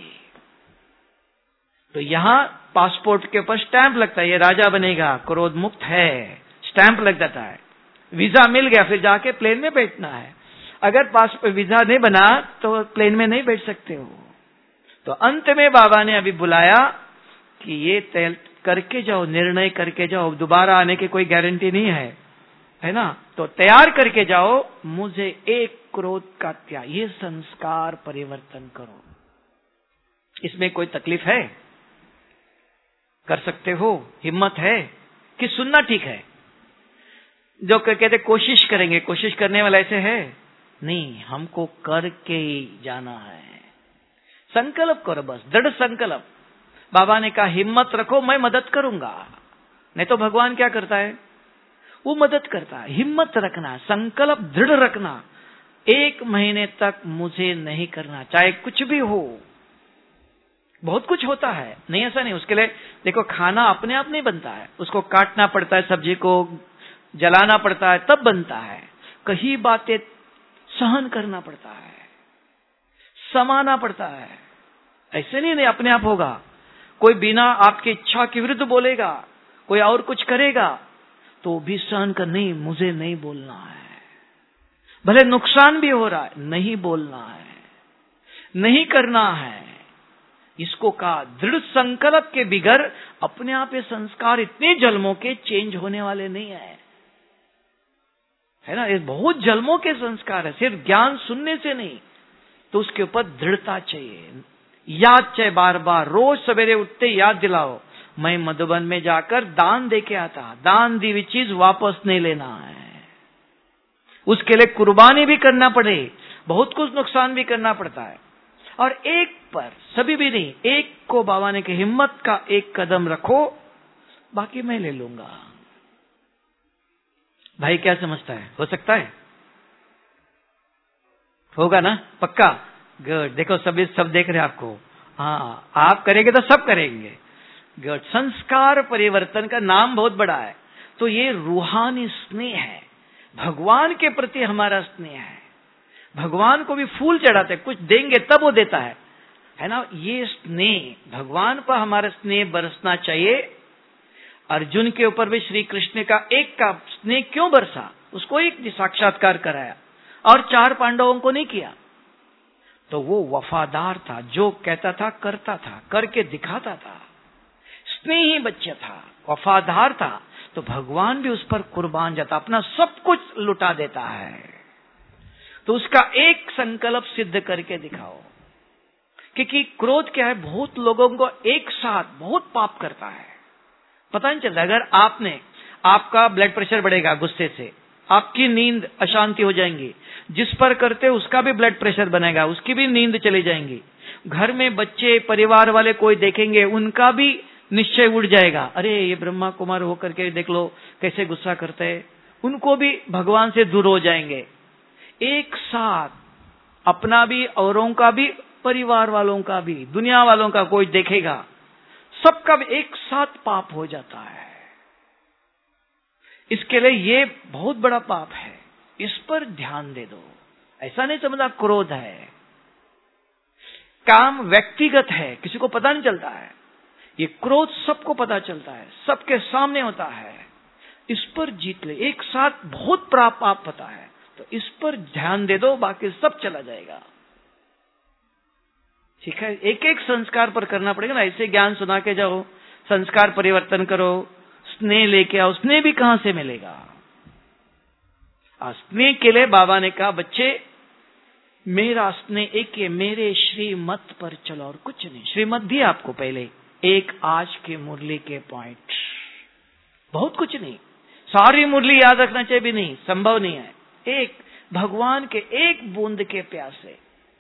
तो यहां पासपोर्ट के ऊपर स्टैंप लगता है, ये राजा बनेगा, क्रोध मुक्त है, स्टैंप लग जाता है। वीजा मिल गया, फिर जाके प्लेन में बैठना है। अगर पासपोर्ट वीजा नहीं बना तो प्लेन में नहीं बैठ सकते हो। तो अंत में बाबा ने अभी बुलाया कि ये तय करके जाओ, निर्णय करके जाओ, दोबारा आने की कोई गारंटी नहीं है, है ना। तो तैयार करके जाओ, मुझे एक क्रोध का त्याग, ये संस्कार परिवर्तन करो। इसमें कोई तकलीफ है? कर सकते हो? हिम्मत है कि सुनना ठीक है? जो कहते कोशिश करेंगे, कोशिश करने वाला ऐसे है नहीं, हमको करके ही जाना है। संकल्प करो, बस दृढ़ संकल्प। बाबा ने कहा हिम्मत रखो, मैं मदद करूंगा। नहीं तो भगवान क्या करता है, वो मदद करता है। हिम्मत रखना, संकल्प दृढ़ रखना, एक महीने तक मुझे नहीं करना, चाहे कुछ भी हो। बहुत कुछ होता है, नहीं ऐसा नहीं। उसके लिए देखो, खाना अपने आप नहीं बनता है, उसको काटना पड़ता है, सब्जी को जलाना पड़ता है, तब बनता है। कई बातें सहन करना पड़ता है, समाना पड़ता है। ऐसे नहीं नहीं अपने आप होगा। कोई बिना आपकी इच्छा के विरुद्ध बोलेगा, कोई और कुछ करेगा, तो भी सहन कर, नहीं मुझे नहीं बोलना है, भले नुकसान भी हो रहा है, नहीं बोलना है, नहीं करना है। इसको कहा दृढ़ संकल्प के बिगर अपने आप ये संस्कार इतने जन्मों के चेंज होने वाले नहीं है, है ना। ये बहुत जन्मों के संस्कार है, सिर्फ ज्ञान सुनने से नहीं, तो उसके ऊपर दृढ़ता चाहिए, याद चाहिए बार बार। रोज सवेरे उठते याद दिलाओ, मैं मधुबन में जाकर दान दे के आता, दान दी हुई चीज वापस नहीं लेना है। उसके लिए कुर्बानी भी करना पड़े, बहुत कुछ नुकसान भी करना पड़ता है। और एक पर, सभी भी नहीं, एक को बाबा ने कहा हिम्मत का एक कदम रखो, बाकी मैं ले लूंगा। भाई क्या समझता है, हो सकता है? होगा ना, पक्का? गुड। देखो सभी सब देख रहे हैं आपको। हाँ, आप करेंगे तो सब करेंगे। गुड। संस्कार परिवर्तन का नाम बहुत बड़ा है। तो ये रूहानी स्नेह है, भगवान के प्रति हमारा स्नेह है। भगवान को भी फूल चढ़ाते, कुछ देंगे तब वो देता है, है ना। ये स्नेह, भगवान पर हमारा स्नेह बरसना चाहिए। अर्जुन के ऊपर भी श्री कृष्ण का एक का स्नेह क्यों बरसा? उसको एक साक्षात्कार कराया और चार पांडवों को नहीं किया। तो वो वफादार था, जो कहता था करता था, करके दिखाता था, स्नेही बच्चा था, वफादार था। तो भगवान भी उस पर कुर्बान जाता, अपना सब कुछ लुटा देता है। तो उसका एक संकल्प सिद्ध करके दिखाओ, क्योंकि क्रोध क्या है, बहुत लोगों को एक साथ बहुत पाप करता है, पता नहीं चलता। अगर आपने, आपका ब्लड प्रेशर बढ़ेगा गुस्से से, आपकी नींद अशांति हो जाएंगी, जिस पर करते उसका भी ब्लड प्रेशर बनेगा, उसकी भी नींद चली जाएंगी। घर में बच्चे, परिवार वाले कोई देखेंगे, उनका भी निश्चय उड़ जाएगा, अरे ये ब्रह्मा कुमार होकर के देख लो कैसे गुस्सा करते हैं, उनको भी भगवान से दूर हो जाएंगे। एक साथ अपना भी, औरों का भी, परिवार वालों का भी, दुनिया वालों का कोई देखेगा, सबका भी एक साथ पाप हो जाता है। इसके लिए ये बहुत बड़ा पाप है, इस पर ध्यान दे दो। ऐसा नहीं समझना क्रोध है, काम व्यक्तिगत है, किसी को पता नहीं चलता है। ये क्रोध सबको पता चलता है, सबके सामने होता है। इस पर जीत ले, एक साथ बहुत बड़ा पाप पता है, तो इस पर ध्यान दे दो, बाकी सब चला जाएगा। ठीक है, एक एक संस्कार पर करना पड़ेगा ना। ऐसे ज्ञान सुना के जाओ, संस्कार परिवर्तन करो, स्नेह लेके आओ, स्नेह भी कहां से मिलेगा? स्नेह के लिए बाबा ने कहा, बच्चे मेरा स्नेह एक है, मेरे श्रीमत पर चलो और कुछ नहीं। श्रीमत भी आपको पहले एक आज के मुरली के पॉइंट, बहुत कुछ नहीं, सारी मुरली याद रखना चाहिए भी नहीं, संभव नहीं है। एक भगवान के एक बूंद के प्यासे,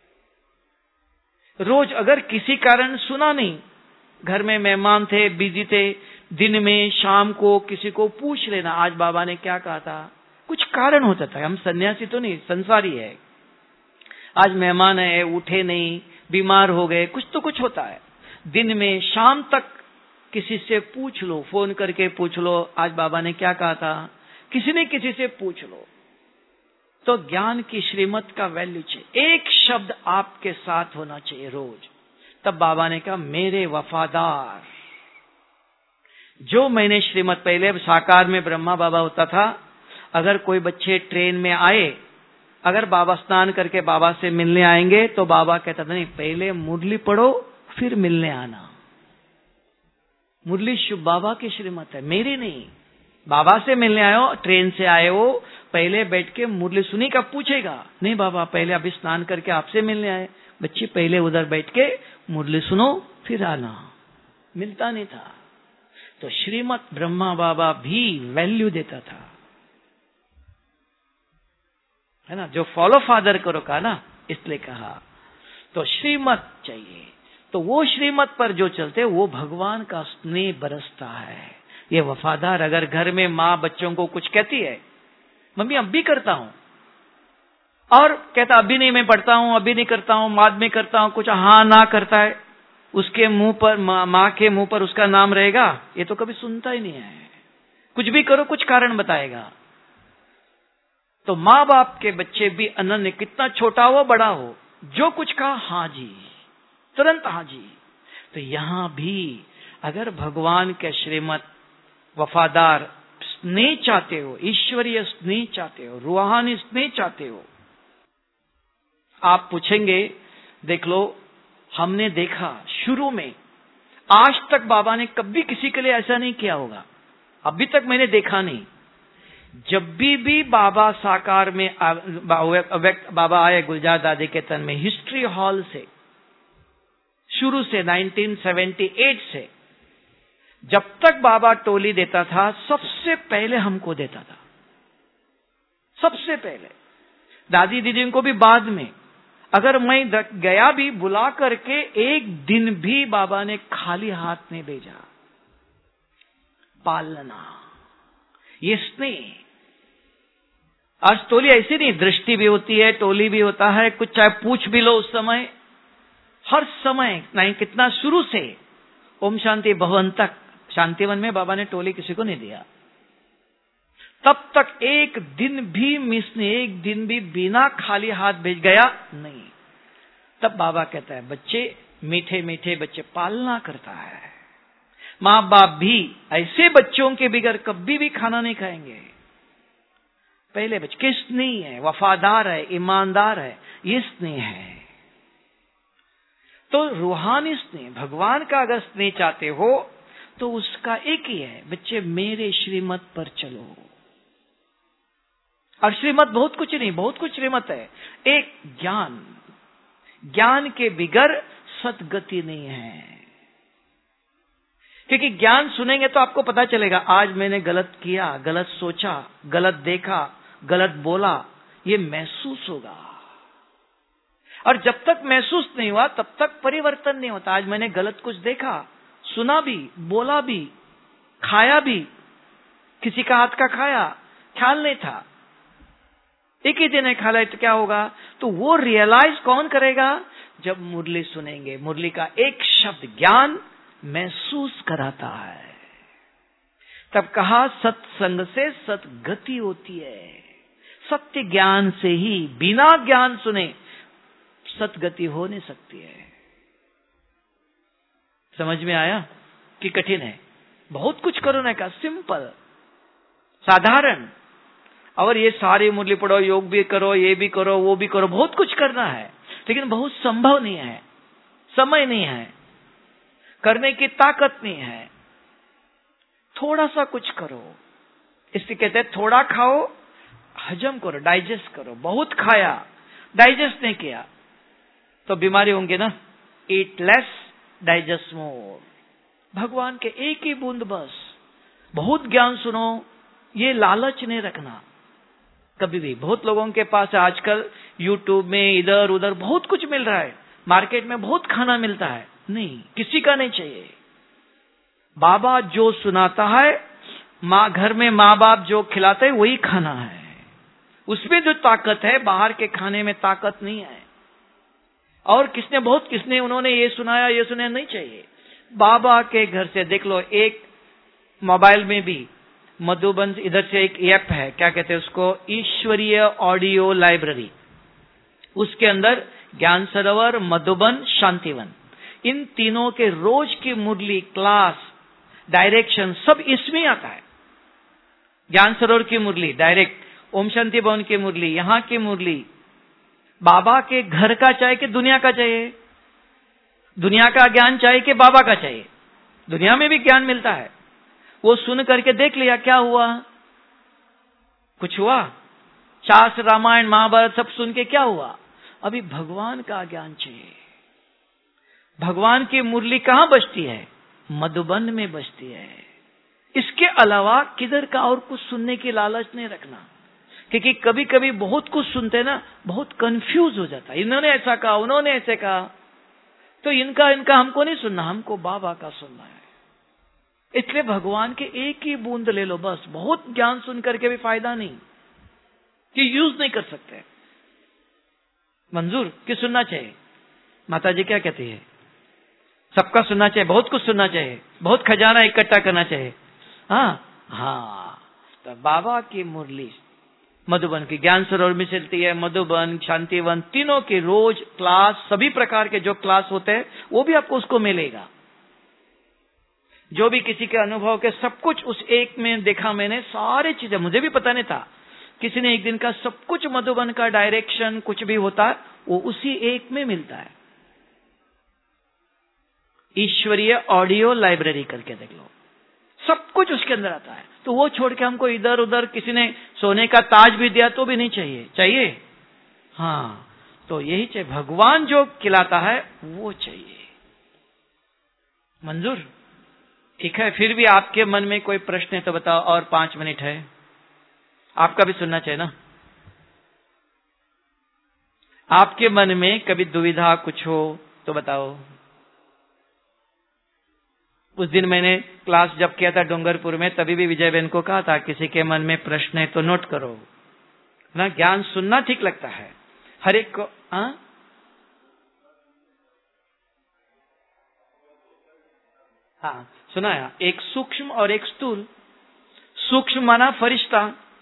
रोज अगर किसी कारण सुना नहीं, घर में मेहमान थे, बिजी थे, दिन में शाम को किसी को पूछ लेना, आज बाबा ने क्या कहा था। कुछ कारण होता था, हम सन्यासी तो नहीं, संसारी है। आज मेहमान है, उठे नहीं, बीमार हो गए, कुछ तो कुछ होता है। दिन में शाम तक किसी से पूछ लो, फोन करके पूछ लो, आज बाबा ने क्या कहा था, किसी ने किसी से पूछ लो। तो ज्ञान की श्रीमत का वैल्यू चाहिए, एक शब्द आपके साथ होना चाहिए रोज। तब बाबा ने कहा, मेरे वफादार, जो मैंने श्रीमत, पहले साकार में ब्रह्मा बाबा होता था, अगर कोई बच्चे ट्रेन में आए, अगर बाबा स्नान करके बाबा से मिलने आएंगे, तो बाबा कहता था, नहीं पहले मुरली पढ़ो फिर मिलने आना। मुरली शुभ बाबा की श्रीमत है, मेरी नहीं। बाबा से मिलने आए हो, ट्रेन से आए हो, पहले बैठ के मुरली सुनी का पूछेगा, नहीं बाबा पहले अभी स्नान करके आपसे मिलने आए, बच्ची पहले उधर बैठ के मुरली सुनो फिर आना। मिलता नहीं था। तो श्रीमत ब्रह्मा बाबा भी वैल्यू देता था, है ना, जो फॉलो फादर करो का ना, इसलिए कहा। तो श्रीमत चाहिए, तो वो श्रीमत पर जो चलते वो भगवान का स्नेह बरसता है। ये वफादार, अगर घर में माँ बच्चों को कुछ कहती है, मम्मी अब भी करता हूं, और कहता अभी नहीं मैं पढ़ता हूं, अभी नहीं करता हूं, बाद में करता हूं, कुछ हाँ ना करता है, उसके मुंह पर, माँ के मुंह पर उसका नाम रहेगा, ये तो कभी सुनता ही नहीं है। कुछ भी करो कुछ कारण बताएगा। तो माँ बाप के बच्चे भी अनन्य, कितना छोटा हो बड़ा हो, जो कुछ कहा हाँ जी, तुरंत हाँ जी। तो यहां भी अगर भगवान के श्रीमत वफादार स्नेह चाहते हो, ईश्वरीय स्नेह चाहते हो, रूहानी स्नेह चाहते हो, आप पूछेंगे, देख लो हमने देखा शुरू में, आज तक बाबा ने कभी किसी के लिए ऐसा नहीं किया होगा, अभी तक मैंने देखा नहीं। जब भी भी बाबा साकार में व्यक्त बाबा आए गुलजार दादी के तन में, हिस्ट्री हॉल से शुरू से नाइनटीन सेवेंटी एट से, जब तक बाबा टोली देता था, सबसे पहले हमको देता था, सबसे पहले। दादी दीदी को भी बाद में। अगर मैं गया भी बुला करके, एक दिन भी बाबा ने खाली हाथ नहीं भेजा। पालना, ये स्नेह। आज टोली ऐसी नहीं, दृष्टि भी होती है, टोली भी होता है, कुछ चाहे पूछ भी लो उस समय, हर समय नहीं, कितना शुरू से ओम शांति भवन तक, शांतिवन में बाबा ने टोली किसी को नहीं दिया। तब तक एक दिन भी मिस नहीं, एक दिन भी बिना खाली हाथ भेज गया नहीं। तब बाबा कहता है बच्चे मीठे मीठे बच्चे पालना करता है। माँ बाप भी ऐसे बच्चों के बिगड़ कभी भी खाना नहीं खाएंगे। पहले बच्चे किस स्नेह है, वफादार है, ईमानदार है, ये स्नेह है। तो रूहानी स्नेह, भगवान का अगर स्नेह चाहते हो तो उसका एक ही है, बच्चे मेरे श्रीमत पर चलो। और श्रीमत बहुत कुछ नहीं, बहुत कुछ श्रीमत है। एक ज्ञान, ज्ञान के बिगर सदगति नहीं है। क्योंकि ज्ञान सुनेंगे तो आपको पता चलेगा आज मैंने गलत किया, गलत सोचा, गलत देखा, गलत बोला, ये महसूस होगा। और जब तक महसूस नहीं हुआ तब तक परिवर्तन नहीं होता। आज मैंने गलत कुछ देखा, सुना भी, बोला भी, खाया भी, किसी का हाथ का खाया, ख्याल नहीं था, एक ही दिन खा लिया तो क्या होगा? तो वो रियलाइज कौन करेगा? जब मुरली सुनेंगे। मुरली का एक शब्द ज्ञान महसूस कराता है। तब कहा सत्संग से सतगति होती है। सत्य ज्ञान से ही, बिना ज्ञान सुने सतगति हो नहीं सकती है। समझ में आया कि कठिन है? बहुत कुछ करो ना, का सिंपल, साधारण। और ये सारी मुरली पढ़ो, योग भी करो, ये भी करो, वो भी करो, बहुत कुछ करना है, लेकिन बहुत संभव नहीं है, समय नहीं है, करने की ताकत नहीं है। थोड़ा सा कुछ करो, इसलिए कहते हैं थोड़ा खाओ, हजम करो, डाइजेस्ट करो। बहुत खाया, डाइजेस्ट नहीं किया तो बीमारी होंगे ना। Eat less, digest more. भगवान के एक ही बूंद बस। बहुत ज्ञान सुनो, ये लालच नहीं रखना कभी भी। बहुत लोगों के पास आजकल यूट्यूब में इधर उधर बहुत कुछ मिल रहा है, मार्केट में बहुत खाना मिलता है, नहीं, किसी का नहीं चाहिए। बाबा जो सुनाता है, माँ घर में माँ बाप जो खिलाते हैं वही खाना है। उसमें जो ताकत है, बाहर के खाने में ताकत नहीं है। और किसने बहुत किसने उन्होंने ये सुनाया, ये सुनाया, नहीं चाहिए। बाबा के घर से देख लो, एक मोबाइल में भी मधुबन इधर से एक ऐप है, क्या कहते हैं उसको, ईश्वरीय ऑडियो लाइब्रेरी। उसके अंदर ज्ञान सरोवर, मधुबन, शांतिवन, इन तीनों के रोज की मुरली, क्लास, डायरेक्शन सब इसमें आता है। ज्ञान सरोवर की मुरली डायरेक्ट, ओम शांति भवन की मुरली, यहां की मुरली। बाबा के घर का चाहिए कि दुनिया का चाहिए? दुनिया का ज्ञान चाहिए कि बाबा का चाहिए? दुनिया में भी ज्ञान मिलता है, वो सुन करके देख लिया, क्या हुआ? कुछ हुआ? शास्त्र, रामायण, महाभारत सब सुन के क्या हुआ? अभी भगवान का ज्ञान चाहिए। भगवान की मुरली कहां बजती है? मधुबन में बजती है। इसके अलावा किधर का और कुछ सुनने की लालच नहीं रखना, क्योंकि कभी कभी बहुत कुछ सुनते ना, बहुत कंफ्यूज हो जाता है। इन्होंने ऐसा कहा, उन्होंने ऐसे कहा, तो इनका इनका हमको नहीं सुनना, हमको बाबा का सुनना है। इसलिए भगवान के एक ही बूंद ले लो बस। बहुत ज्ञान सुन करके भी फायदा नहीं, कि यूज नहीं कर सकते। मंजूर कि सुनना चाहिए? माता जी क्या कहती है? सबका सुनना चाहिए, बहुत कुछ सुनना चाहिए, बहुत खजाना इकट्ठा करना चाहिए। हाँ हाँ, तो बाबा की मुरली मधुबन की ज्ञान सरोवर में चलती है, मधुबन, शांतिवन, तीनों के रोज क्लास, सभी प्रकार के जो क्लास होते हैं वो भी आपको उसको मिलेगा। जो भी किसी के अनुभव के सब कुछ उस एक में देखा मैंने, सारी चीजें, मुझे भी पता नहीं था। किसी ने एक दिन का सब कुछ मधुबन का डायरेक्शन कुछ भी होता है वो उसी एक में मिलता है। ईश्वरीय ऑडियो लाइब्रेरी करके देख लो, सब कुछ उसके अंदर आता है। तो वो छोड़ के हमको इधर उधर किसी ने सोने का ताज भी दिया तो भी नहीं चाहिए। चाहिए? हाँ, तो यही चाहिए, भगवान जो खिलाता है वो चाहिए। मंजूर? ठीक है। फिर भी आपके मन में कोई प्रश्न है तो बताओ, और पांच मिनट है, आपका भी सुनना चाहिए ना। आपके मन में कभी दुविधा कुछ हो तो बताओ। उस दिन मैंने क्लास जब किया था डूंगरपुर में, तभी भी विजय बहन को कहा था किसी के मन में प्रश्न है तो नोट करो ना। ज्ञान सुनना ठीक लगता है हर एक को। हाँ हाँ, सुनाया। एक सूक्ष्म और एक स्थूल। सूक्ष्म माना फरिश्ता,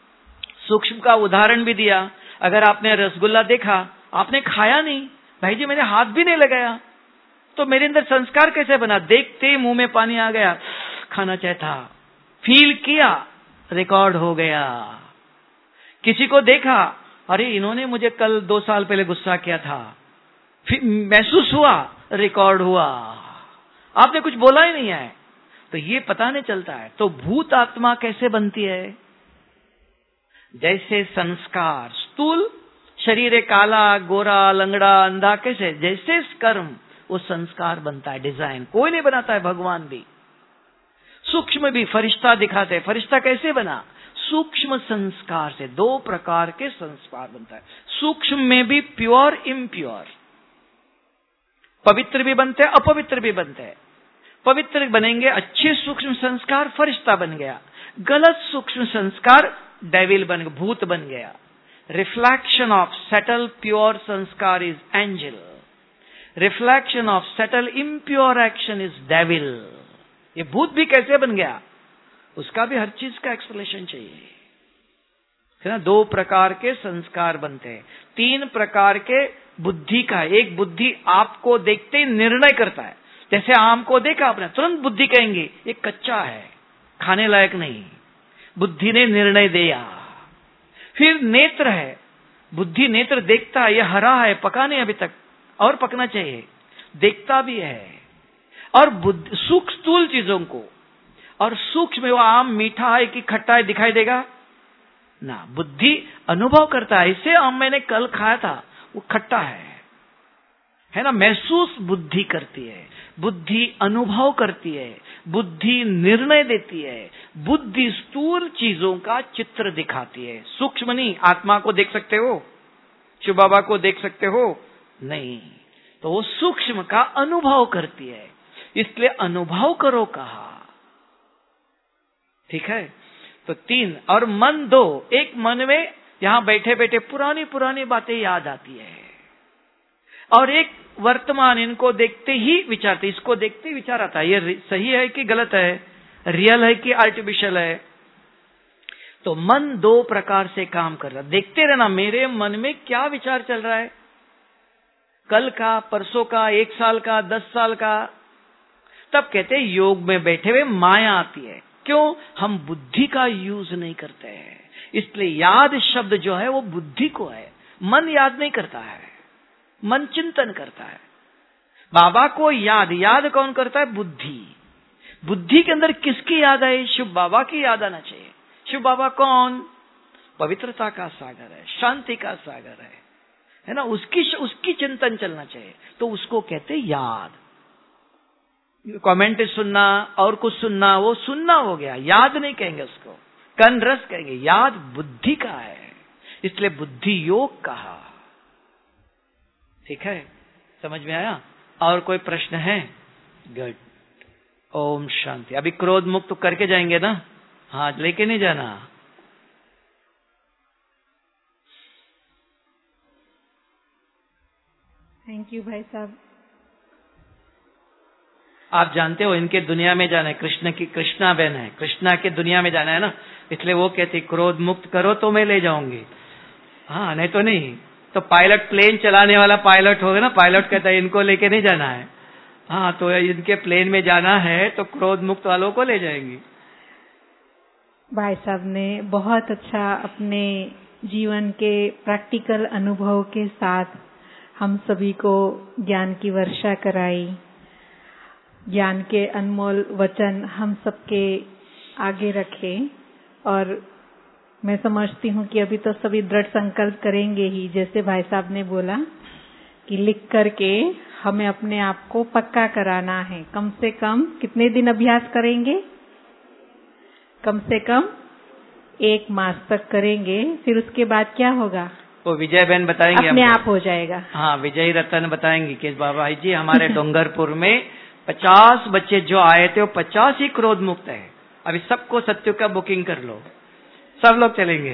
सूक्ष्म का उदाहरण भी दिया। अगर आपने रसगुल्ला देखा, आपने खाया नहीं, भाई जी मैंने हाथ भी नहीं लगाया, तो मेरे अंदर संस्कार कैसे बना? देखते मुंह में पानी आ गया, खाना चाहिए था, फील किया, रिकॉर्ड हो गया। किसी को देखा, अरे इन्होंने मुझे कल दो साल पहले गुस्सा किया था, फिर महसूस हुआ, रिकॉर्ड हुआ, आपने कुछ बोला ही नहीं है, तो ये पता नहीं चलता है। तो भूत आत्मा कैसे बनती है? जैसे संस्कार, स्थूल शरीर है, काला गोरा लंगड़ा अंधा, कैसे जैसे कर्म वो संस्कार बनता है, डिजाइन कोई नहीं बनाता है, भगवान भी। सूक्ष्म भी फरिश्ता दिखाते हैं, फरिश्ता कैसे बना? सूक्ष्म संस्कार से। दो प्रकार के संस्कार बनता है सूक्ष्म में भी, प्योर इम्प्योर, पवित्र भी बनते हैं अपवित्र भी बनते हैं। पवित्र बनेंगे अच्छे सूक्ष्म संस्कार, फरिश्ता बन गया। गलत सूक्ष्म संस्कार डेविल बन गया, भूत बन गया। Reflection of settle pure sanskar is angel, reflection of settle impure action is devil. ये भूत भी कैसे बन गया, उसका भी हर चीज का एक्सप्लेनेशन चाहिए, है ना। दो प्रकार के संस्कार बनते हैं, तीन प्रकार के बुद्धि का। एक बुद्धि आपको देखते ही निर्णय करता है, जैसे आम को देखा आपने, तुरंत बुद्धि कहेंगे ये कच्चा है, खाने लायक नहीं, बुद्धि ने निर्णय दिया। फिर नेत्र है, बुद्धि नेत्र देखता है, ये हरा है, पका नहीं अभी तक, और पकना चाहिए, देखता भी है। और बुद्धि सूक्ष्म स्थूल चीजों को, और सूक्ष्म वो आम मीठा है कि खट्टा है दिखाई देगा ना, बुद्धि अनुभव करता है। इसे आम मैंने कल खाया था, वो खट्टा है, है ना। महसूस बुद्धि करती है, बुद्धि अनुभव करती है, बुद्धि निर्णय देती है। बुद्धि स्थूल चीजों का चित्र दिखाती है, सूक्ष्म नहीं। आत्मा को देख सकते हो, शिव बाबा को देख सकते हो नहीं, तो वो सूक्ष्म का अनुभव करती है, इसलिए अनुभव करो कहा, ठीक है। तो तीन, और मन दो। एक मन में यहां बैठे बैठे पुरानी पुरानी बातें याद आती है, और एक वर्तमान, इनको देखते ही विचारते, इसको देखते ही विचार आता है, ये सही है कि गलत है, रियल है कि आर्टिफिशियल है। तो मन दो प्रकार से काम कर रहा है, देखते रहना मेरे मन में क्या विचार चल रहा है, कल का, परसों का, एक साल का, दस साल का। तब कहते हैं योग में बैठे हुए माया आती है। क्यों? हम बुद्धि का यूज नहीं करते हैं, इसलिए याद शब्द जो है वो बुद्धि को है, मन याद नहीं करता है, मन चिंतन करता है। बाबा को याद, याद कौन करता है? बुद्धि। बुद्धि के अंदर किसकी याद है? शिव बाबा की याद आना चाहिए। शिव बाबा कौन? पवित्रता का सागर है, शांति का सागर है, है ना। उसकी उसकी चिंतन चलना चाहिए, तो उसको कहते याद। कमेंट सुनना और कुछ सुनना, वो सुनना हो गया, याद नहीं कहेंगे उसको, कन रस कहेंगे। याद बुद्धि का है, इसलिए बुद्धि योग कहा, ठीक है। समझ में आया? और कोई प्रश्न है? गुड, ओम शांति। अभी क्रोध मुक्त करके जाएंगे ना? हाँ, लेके नहीं जाना। थैंक यू भाई साहब। आप जानते हो इनके दुनिया में जाना है, कृष्ण की, कृष्णा बहन है, कृष्णा के दुनिया में जाना है ना, इसलिए वो कहती क्रोध मुक्त करो तो मैं ले जाऊंगी। हाँ, नहीं तो नहीं। तो पायलट, प्लेन चलाने वाला पायलट होगा ना, पायलट कहता है इनको लेके नहीं जाना है। हाँ, तो इनके प्लेन में जाना है तो क्रोध मुक्त वालों को ले जाएंगी। भाई साहब ने बहुत अच्छा अपने जीवन के प्रैक्टिकल अनुभव के साथ हम सभी को ज्ञान की वर्षा कराई। ज्ञान के अनमोल वचन हम सबके आगे रखे, और मैं समझती हूँ कि अभी तो सभी दृढ़ संकल्प करेंगे ही, जैसे भाई साहब ने बोला कि लिख करके हमें अपने आप को पक्का कराना है। कम से कम कितने दिन अभ्यास करेंगे? कम से कम एक मास तक करेंगे, फिर उसके बाद क्या होगा वो विजय बहन बताएंगे, अपने आप हो जाएगा। हाँ, विजय रतन बताएंगे कि बाबा जी हमारे डोंगरपुर में पचास बच्चे जो आए थे वो पचास ही क्रोध मुक्त है। अभी सबको सत्य का बुकिंग कर लो, सब लोग चलेंगे।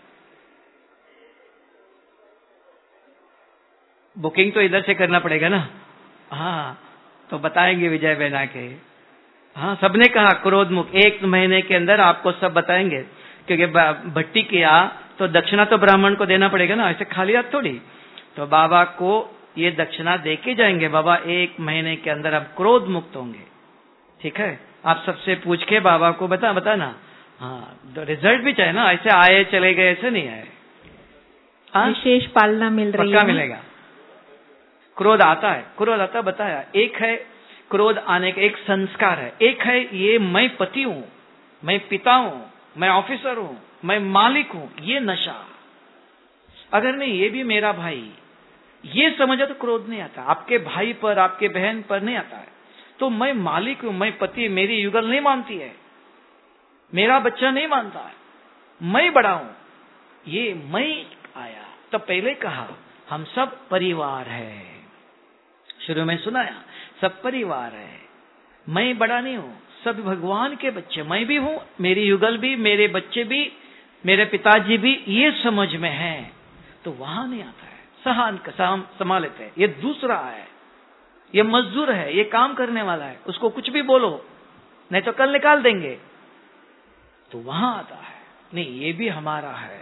बुकिंग तो इधर से करना पड़ेगा ना। हाँ, तो बताएंगे विजय बहना के। हाँ, सबने कहा क्रोध मुक्त एक महीने के अंदर आपको सब बताएंगे, क्योंकि भट्टी किया तो दक्षिणा तो ब्राह्मण को देना पड़ेगा ना, ऐसे खाली हाथ थोड़ी। तो बाबा को ये दक्षिणा दे के जाएंगे, बाबा एक महीने के अंदर आप क्रोध मुक्त होंगे, ठीक है। आप सबसे पूछ के बाबा को बता बता ना, हाँ रिजल्ट भी चाहिए ना, ऐसे आए चले गए ऐसे नहीं आए, विशेष पालना मिल रही है, पक्का मिलेगा। क्रोध आता है, क्रोध आता बताया, एक है क्रोध आने का एक संस्कार है, एक है ये मैं पति हूं, मैं पिता हूं, मैं ऑफिसर हूं, मैं मालिक हूं, ये नशा। अगर नहीं ये भी मेरा भाई, ये समझा तो क्रोध नहीं आता। आपके भाई पर आपके बहन पर नहीं आता है, तो मैं मालिक हूं, मैं पति, मेरी युगल नहीं मानती है, मेरा बच्चा नहीं मानता है, मैं बड़ा हूं, ये मैं आया। तो पहले कहा हम सब परिवार है, शुरू में सुनाया सब परिवार है, मैं बड़ा नहीं हूं, सब भगवान के बच्चे, मैं भी हूं, मेरी युगल भी, मेरे बच्चे भी, मेरे पिताजी भी, ये समझ में है। तो वहां नहीं आता है, सहन का संभाल लेते हैं। ये दूसरा है, ये मजदूर है, ये काम करने वाला है, उसको कुछ भी बोलो नहीं तो कल निकाल देंगे, तो वहां आता है नहीं ये भी हमारा है,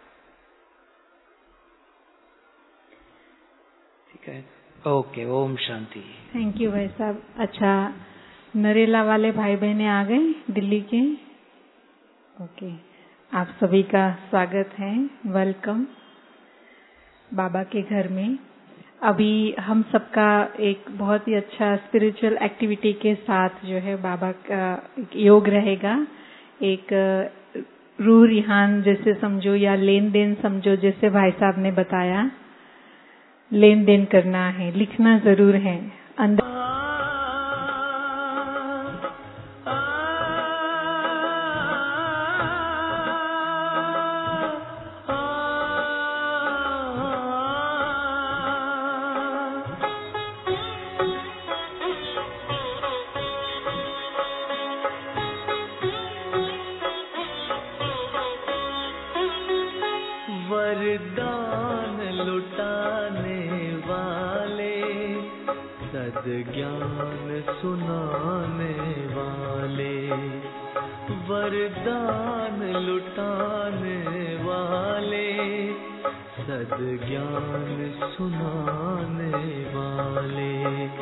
ठीक है। ओके, ओम शांति। थैंक यू भाई साहब। अच्छा, नरेला वाले भाई बहने आ गए दिल्ली के। ओके, आप सभी का स्वागत है, वेलकम बाबा के घर में। अभी हम सबका एक बहुत ही अच्छा स्पिरिचुअल एक्टिविटी के साथ जो है बाबा का एक योग रहेगा, एक रूह रिहान जैसे समझो या लेन देन समझो, जैसे भाई साहब ने बताया लेन देन करना है, लिखना जरूर है अंदर। वरदान लुटाने वाले, सद्ज्ञान सुनाने वाले, वरदान लुटाने वाले, सद्ज्ञान सुनाने वाले,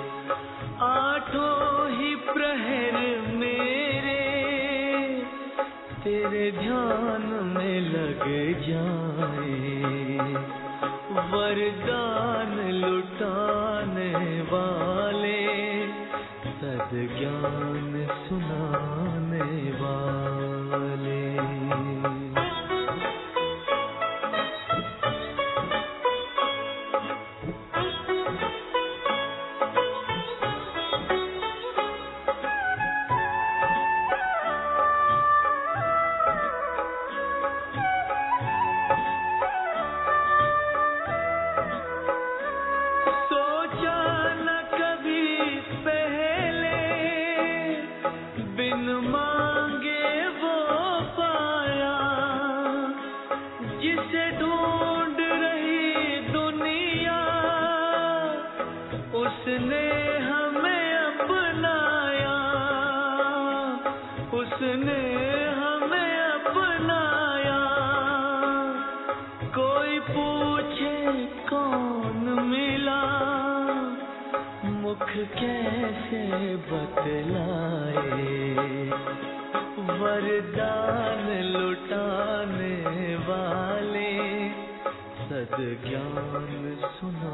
आठों ही प्रहर मेरे तेरे ध्यान में लग जाए, वरदान लुटाने वाले, सद्ज्ञान सुनाने वाले। उसने हमें अपनाया, उसने हमें अपनाया, कोई पूछे कौन मिला, मुख कैसे बतलाए, वरदान लुटाने वाले, सद्ज्ञान सुना